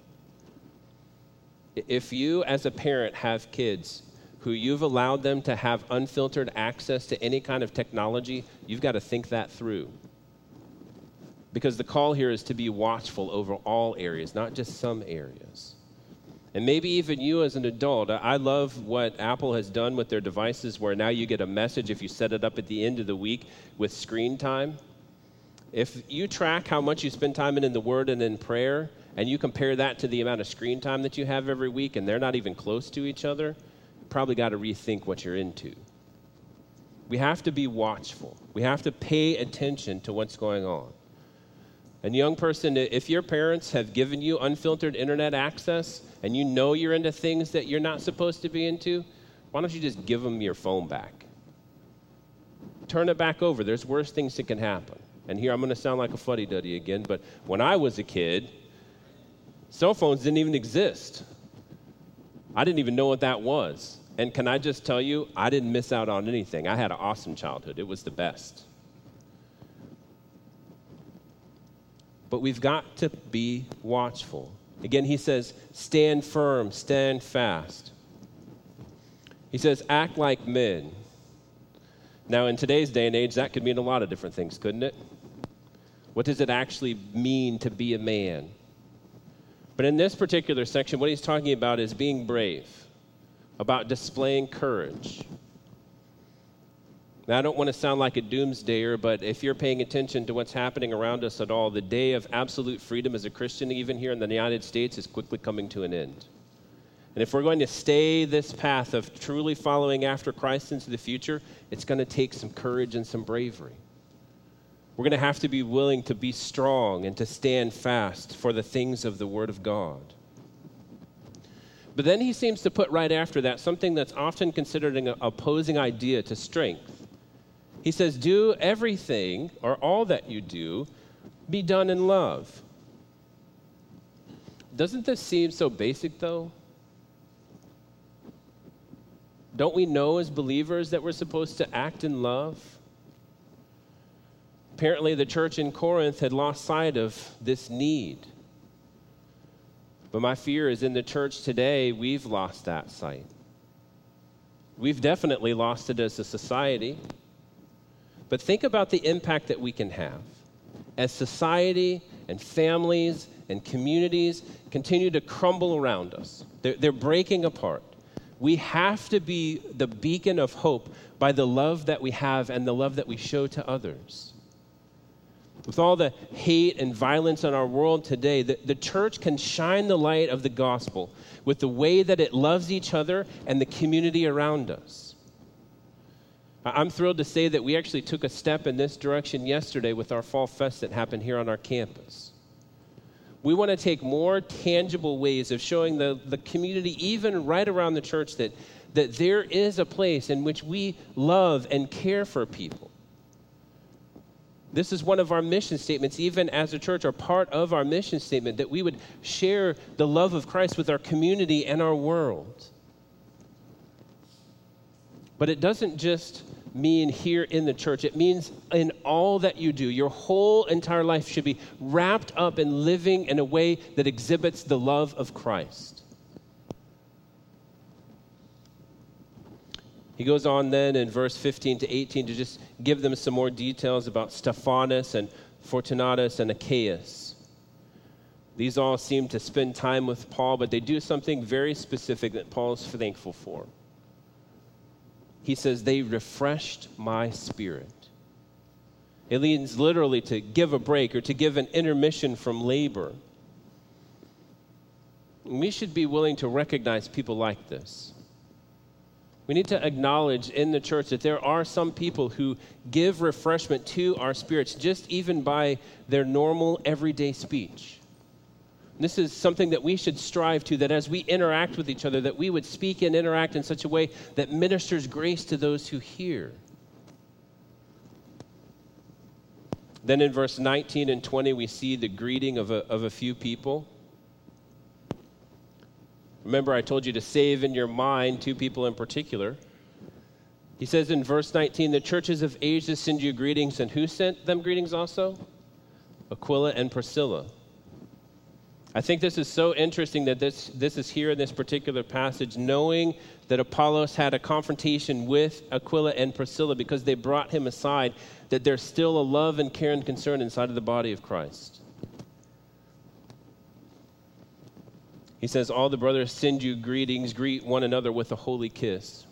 If you as a parent have kids who you've allowed them to have unfiltered access to any kind of technology, you've got to think that through. Because the call here is to be watchful over all areas, not just some areas. And maybe even you as an adult. I love what Apple has done with their devices where now you get a message if you set it up at the end of the week with screen time. If you track how much you spend time in, in the Word and in prayer, and you compare that to the amount of screen time that you have every week, and they're not even close to each other, you probably got to rethink what you're into. We have to be watchful. We have to pay attention to what's going on. And young person, if your parents have given you unfiltered internet access and you know you're into things that you're not supposed to be into, why don't you just give them your phone back? Turn it back over. There's worse things that can happen. And here I'm going to sound like a fuddy-duddy again, but when I was a kid, cell phones didn't even exist. I didn't even know what that was. And can I just tell you, I didn't miss out on anything. I had an awesome childhood. It was the best. But we've got to be watchful. Again, he says, stand firm, stand fast. He says, act like men. Now, in today's day and age, that could mean a lot of different things, couldn't it? What does it actually mean to be a man? But in this particular section, what he's talking about is being brave, about displaying courage. Now, I don't want to sound like a doomsdayer, but if you're paying attention to what's happening around us at all, the day of absolute freedom as a Christian, even here in the United States, is quickly coming to an end. And if we're going to stay this path of truly following after Christ into the future, it's going to take some courage and some bravery. We're going to have to be willing to be strong and to stand fast for the things of the Word of God. But then he seems to put right after that something that's often considered an opposing idea to strength. He says, do everything, or all that you do, be done in love. Doesn't this seem so basic, though? Don't we know as believers that we're supposed to act in love? Apparently, the church in Corinth had lost sight of this need. But my fear is in the church today, we've lost that sight. We've definitely lost it as a society. But think about the impact that we can have as society and families and communities continue to crumble around us. They're, they're breaking apart. We have to be the beacon of hope by the love that we have and the love that we show to others. With all the hate and violence in our world today, the, the church can shine the light of the gospel with the way that it loves each other and the community around us. I'm thrilled to say that we actually took a step in this direction yesterday with our Fall Fest that happened here on our campus. We want to take more tangible ways of showing the, the community, even right around the church, that, that there is a place in which we love and care for people. This is one of our mission statements, even as a church, or part of our mission statement, that we would share the love of Christ with our community and our world. But it doesn't just mean here in the church. It means in all that you do. Your whole entire life should be wrapped up in living in a way that exhibits the love of Christ. He goes on then in verse fifteen to eighteen to just give them some more details about Stephanas and Fortunatus and Achaeus. These all seem to spend time with Paul, but they do something very specific that Paul's thankful for. He says, they refreshed my spirit. It means literally to give a break or to give an intermission from labor. We should be willing to recognize people like this. We need to acknowledge in the church that there are some people who give refreshment to our spirits just even by their normal everyday speech. This is something that we should strive to, that as we interact with each other, that we would speak and interact in such a way that ministers grace to those who hear. Then in verse nineteen and twenty, we see the greeting of a, of a few people. Remember, I told you to save in your mind two people in particular. He says in verse nineteen, the churches of Asia send you greetings, and who sent them greetings also? Aquila and Priscilla. I think this is so interesting that this, this is here in this particular passage, knowing that Apollos had a confrontation with Aquila and Priscilla because they brought him aside, that there's still a love and care and concern inside of the body of Christ. He says, all the brothers send you greetings, greet one another with a holy kiss.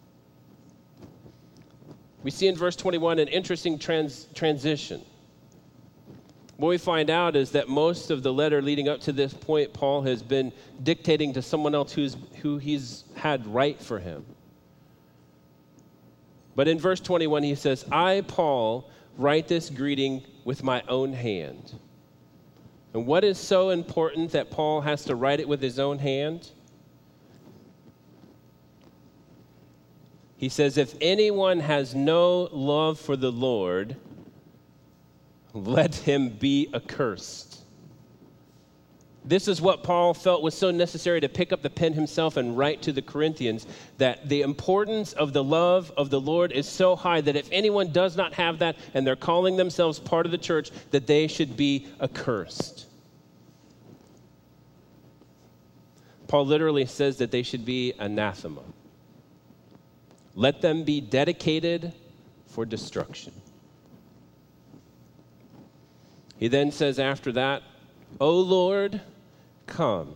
We see in verse twenty-one an interesting trans- transition. What we find out is that most of the letter leading up to this point, Paul has been dictating to someone else who's, who he's had write for him. But in verse twenty-one, he says, I, Paul, write this greeting with my own hand. And what is so important that Paul has to write it with his own hand? He says, if anyone has no love for the Lord, let him be accursed. This is what Paul felt was so necessary to pick up the pen himself and write to the Corinthians, that the importance of the love of the Lord is so high that if anyone does not have that and they're calling themselves part of the church, that they should be accursed. Paul literally says that they should be anathema. Let them be dedicated for destruction. He then says after that, O Lord, come.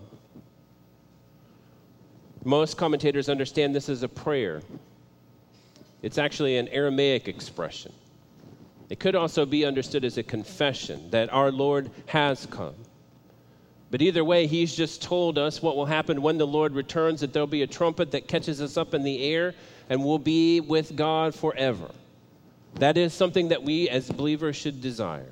Most commentators understand this as a prayer. It's actually an Aramaic expression. It could also be understood as a confession that our Lord has come. But either way, he's just told us what will happen when the Lord returns, that there'll be a trumpet that catches us up in the air and we'll be with God forever. That is something that we as believers should desire.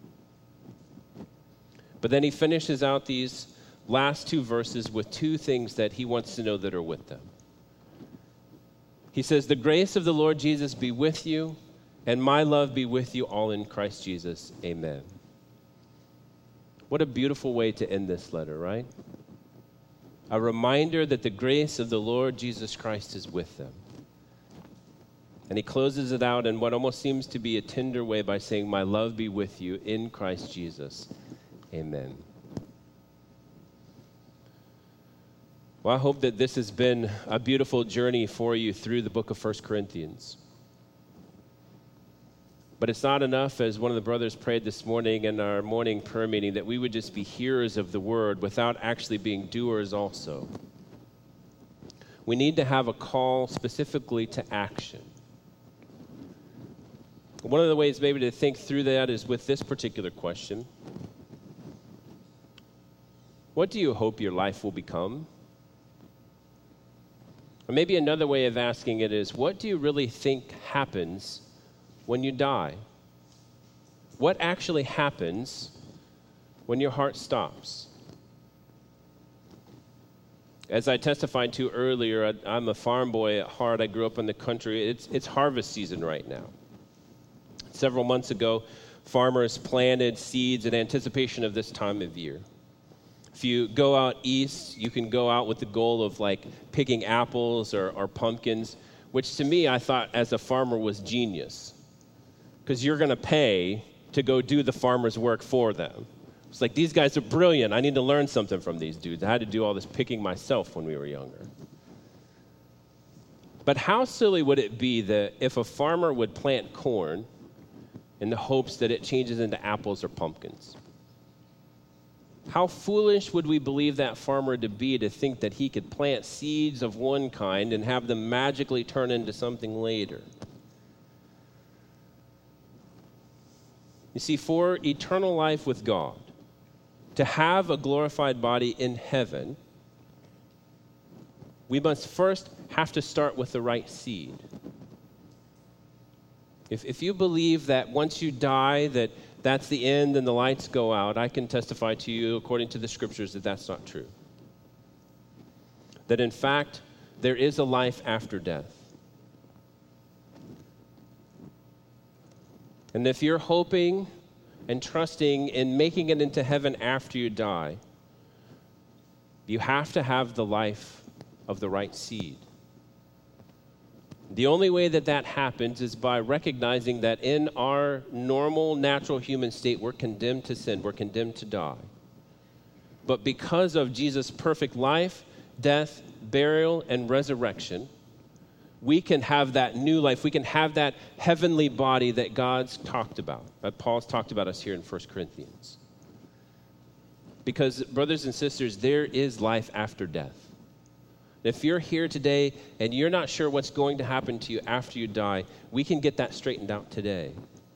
But then he finishes out these last two verses with two things that he wants to know that are with them. He says, the grace of the Lord Jesus be with you, and my love be with you all in Christ Jesus. Amen. What a beautiful way to end this letter, right? A reminder that the grace of the Lord Jesus Christ is with them. And he closes it out in what almost seems to be a tender way by saying, my love be with you in Christ Jesus. Amen. Well, I hope that this has been a beautiful journey for you through the book of First Corinthians. But it's not enough, as one of the brothers prayed this morning in our morning prayer meeting, that we would just be hearers of the word without actually being doers also. We need to have a call specifically to action. One of the ways maybe to think through that is with this particular question. What do you hope your life will become? Or maybe another way of asking it is, what do you really think happens when you die? What actually happens when your heart stops? As I testified to earlier, I, I'm a farm boy at heart. I grew up in the country. It's, it's harvest season right now. Several months ago, farmers planted seeds in anticipation of this time of year. If you go out east, you can go out with the goal of like picking apples or, or pumpkins, which to me I thought as a farmer was genius. Because you're going to pay to go do the farmer's work for them. It's like, these guys are brilliant. I need to learn something from these dudes. I had to do all this picking myself when we were younger. But how silly would it be that if a farmer would plant corn in the hopes that it changes into apples or pumpkins? How foolish would we believe that farmer to be to think that he could plant seeds of one kind and have them magically turn into something later? You see, for eternal life with God, to have a glorified body in heaven, we must first have to start with the right seed. If, if you believe that once you die, that that's the end and the lights go out, I can testify to you, according to the scriptures, that that's not true. That in fact, there is a life after death. And if you're hoping and trusting in making it into heaven after you die, you have to have the life of the right seed. The only way that that happens is by recognizing that in our normal, natural human state, we're condemned to sin, we're condemned to die. But because of Jesus' perfect life, death, burial, and resurrection, we can have that new life. We can have that heavenly body that God's talked about, that Paul's talked about us here in First Corinthians. Because, brothers and sisters, there is life after death. If you're here today and you're not sure what's going to happen to you after you die, we can get that straightened out today.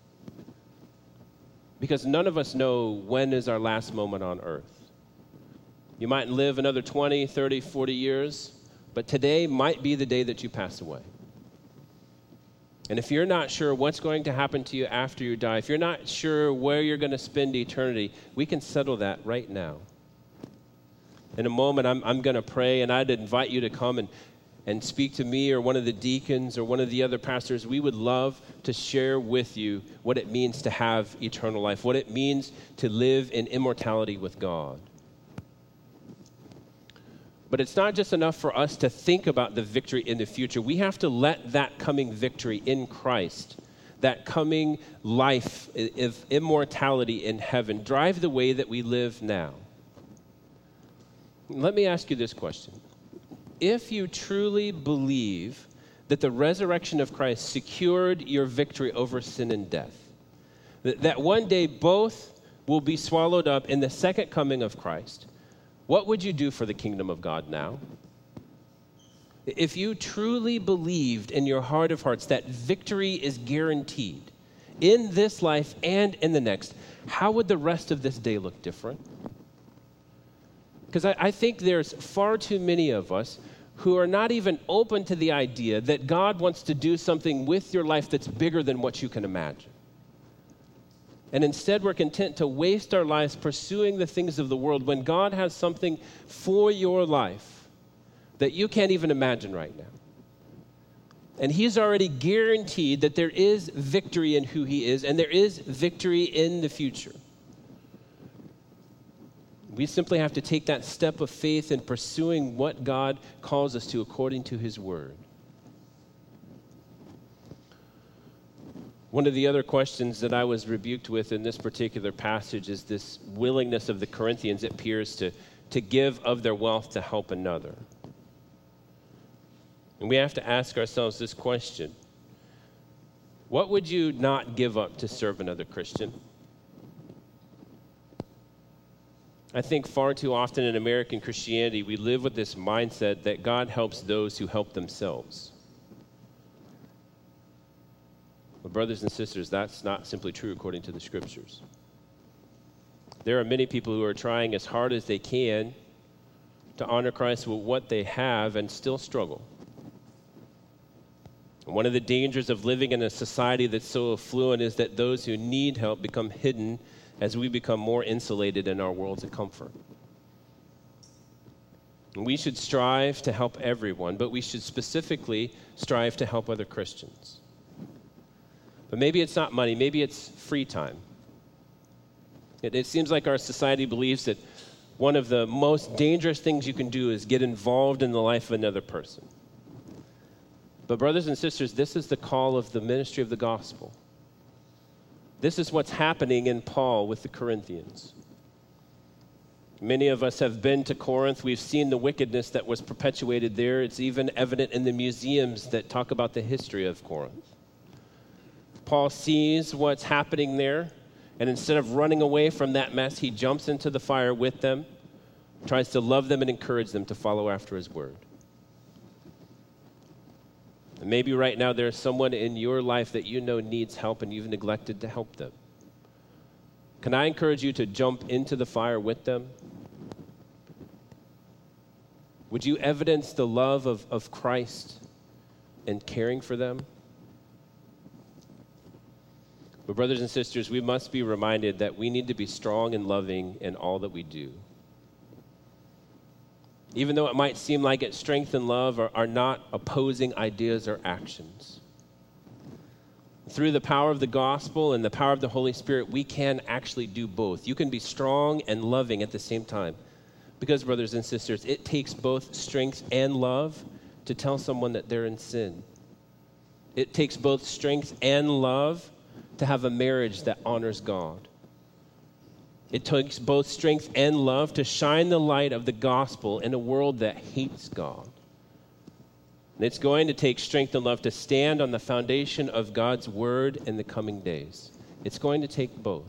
Because none of us know when is our last moment on earth. You might live another twenty, thirty, forty years, but today might be the day that you pass away. And if you're not sure what's going to happen to you after you die, if you're not sure where you're going to spend eternity, we can settle that right now. In a moment, I'm, I'm going to pray, and I'd invite you to come and, and speak to me or one of the deacons or one of the other pastors. We would love to share with you what it means to have eternal life, what it means to live in immortality with God. But it's not just enough for us to think about the victory in the future. We have to let that coming victory in Christ, that coming life of immortality in heaven, drive the way that we live now. Let me ask you this question. If you truly believe that the resurrection of Christ secured your victory over sin and death, that, that one day both will be swallowed up in the second coming of Christ, what would you do for the kingdom of God now? If you truly believed in your heart of hearts that victory is guaranteed in this life and in the next, how would the rest of this day look different? Because I, I think there's far too many of us who are not even open to the idea that God wants to do something with your life that's bigger than what you can imagine. And instead, we're content to waste our lives pursuing the things of the world when God has something for your life that you can't even imagine right now. And He's already guaranteed that there is victory in who He is, and there is victory in the future. We simply have to take that step of faith in pursuing what God calls us to according to His Word. One of the other questions that I was rebuked with in this particular passage is this willingness of the Corinthians, it appears, to, to give of their wealth to help another. And we have to ask ourselves this question. What would you not give up to serve another Christian? I think far too often in American Christianity, we live with this mindset that God helps those who help themselves. But brothers and sisters, that's not simply true according to the Scriptures. There are many people who are trying as hard as they can to honor Christ with what they have and still struggle. And one of the dangers of living in a society that's so affluent is that those who need help become hidden as we become more insulated in our worlds of comfort. And we should strive to help everyone, but we should specifically strive to help other Christians. But maybe it's not money, maybe it's free time. It, it seems like our society believes that one of the most dangerous things you can do is get involved in the life of another person. But brothers and sisters, this is the call of the ministry of the gospel. This is what's happening in Paul with the Corinthians. Many of us have been to Corinth. We've seen the wickedness that was perpetuated there. It's even evident in the museums that talk about the history of Corinth. Paul sees what's happening there, and instead of running away from that mess, he jumps into the fire with them, tries to love them and encourage them to follow after his word. And maybe right now there's someone in your life that you know needs help and you've neglected to help them. Can I encourage you to jump into the fire with them? Would you evidence the love of, of Christ in caring for them? But brothers and sisters, we must be reminded that we need to be strong and loving in all that we do. Even though it might seem like it, strength and love are, are not opposing ideas or actions. Through the power of the gospel and the power of the Holy Spirit, we can actually do both. You can be strong and loving at the same time. Because, brothers and sisters, it takes both strength and love to tell someone that they're in sin. It takes both strength and love to have a marriage that honors God. It takes both strength and love to shine the light of the gospel in a world that hates God. And it's going to take strength and love to stand on the foundation of God's word in the coming days. It's going to take both.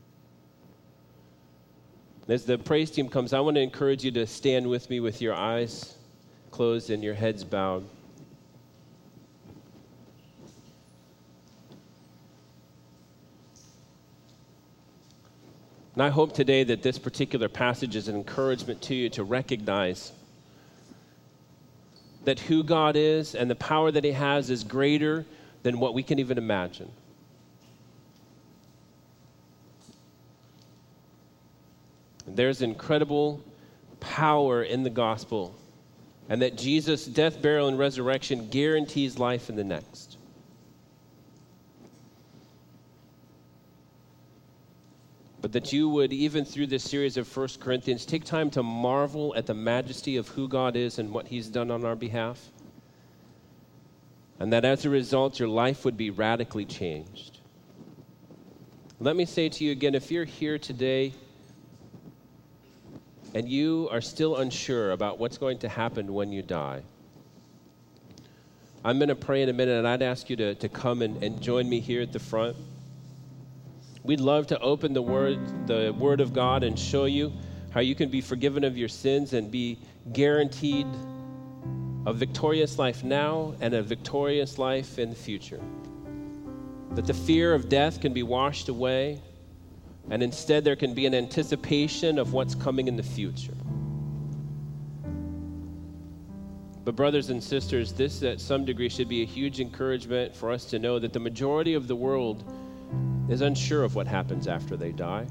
As the praise team comes, I want to encourage you to stand with me with your eyes closed and your heads bowed. And I hope today that this particular passage is an encouragement to you to recognize that who God is and the power that he has is greater than what we can even imagine. And there's incredible power in the gospel, and that Jesus' death, burial, and resurrection guarantees life in the next. But that you would, even through this series of First Corinthians, take time to marvel at the majesty of who God is and what he's done on our behalf. And that as a result, your life would be radically changed. Let me say to you again, if you're here today and you are still unsure about what's going to happen when you die, I'm going to pray in a minute, and I'd ask you to, to come and, and join me here at the front. We'd love to open the word, the word of God and show you how you can be forgiven of your sins and be guaranteed a victorious life now and a victorious life in the future. That the fear of death can be washed away, and instead there can be an anticipation of what's coming in the future. But brothers and sisters, this at some degree should be a huge encouragement for us to know that the majority of the world is unsure of what happens after they die.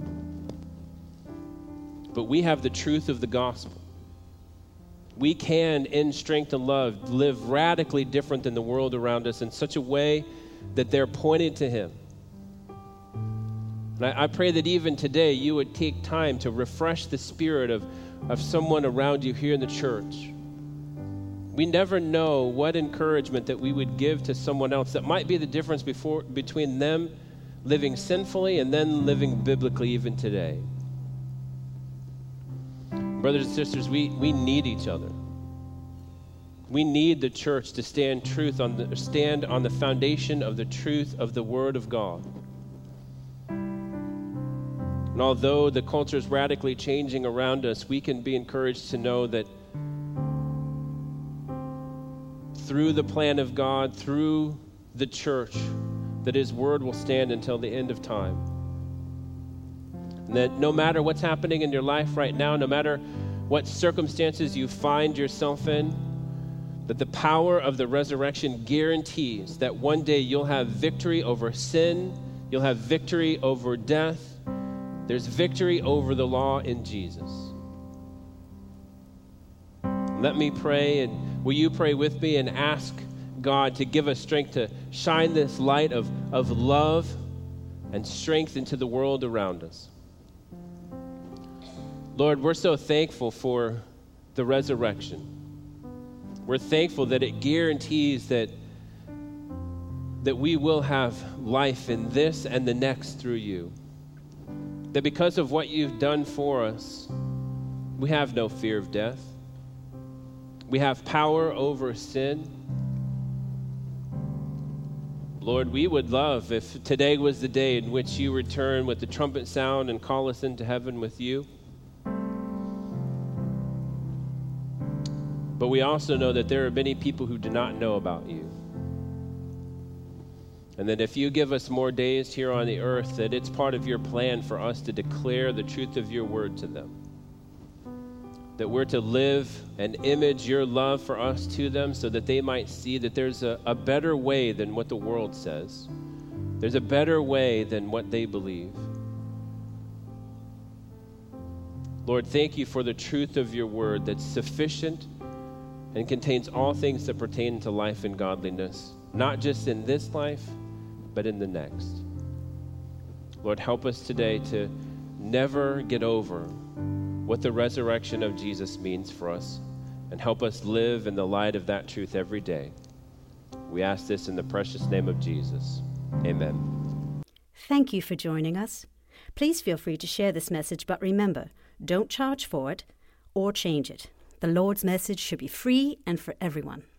But we have the truth of the gospel. We can, in strength and love, live radically different than the world around us in such a way that they're pointed to him. And I, I pray that even today you would take time to refresh the spirit of, of someone around you here in the church. We never know what encouragement that we would give to someone else that might be the difference before, between them living sinfully and then living biblically even today. Brothers and sisters, we, we need each other. We need the church to stand truth on the stand on the foundation of the truth of the Word of God. And although the culture is radically changing around us, we can be encouraged to know that through the plan of God, through the church, that His Word will stand until the end of time. And that no matter what's happening in your life right now, no matter what circumstances you find yourself in, that the power of the resurrection guarantees that one day you'll have victory over sin, you'll have victory over death. There's victory over the law in Jesus. Let me pray, and will you pray with me and ask God to give us strength to shine this light of, of love and strength into the world around us. Lord, we're so thankful for the resurrection. We're thankful that it guarantees that, that we will have life in this and the next through you. That because of what you've done for us, we have no fear of death. We have power over sin. Lord, we would love if today was the day in which you return with the trumpet sound and call us into heaven with you. But we also know that there are many people who do not know about you. And that if you give us more days here on the earth, that it's part of your plan for us to declare the truth of your word to them. That we're to live and image your love for us to them so that they might see that there's a, a better way than what the world says. There's a better way than what they believe. Lord, thank you for the truth of your word that's sufficient and contains all things that pertain to life and godliness, not just in this life, but in the next. Lord, help us today to never get over what the resurrection of Jesus means for us, and help us live in the light of that truth every day. We ask this in the precious name of Jesus. Amen. Thank you for joining us. Please feel free to share this message, but remember, don't charge for it or change it. The Lord's message should be free and for everyone.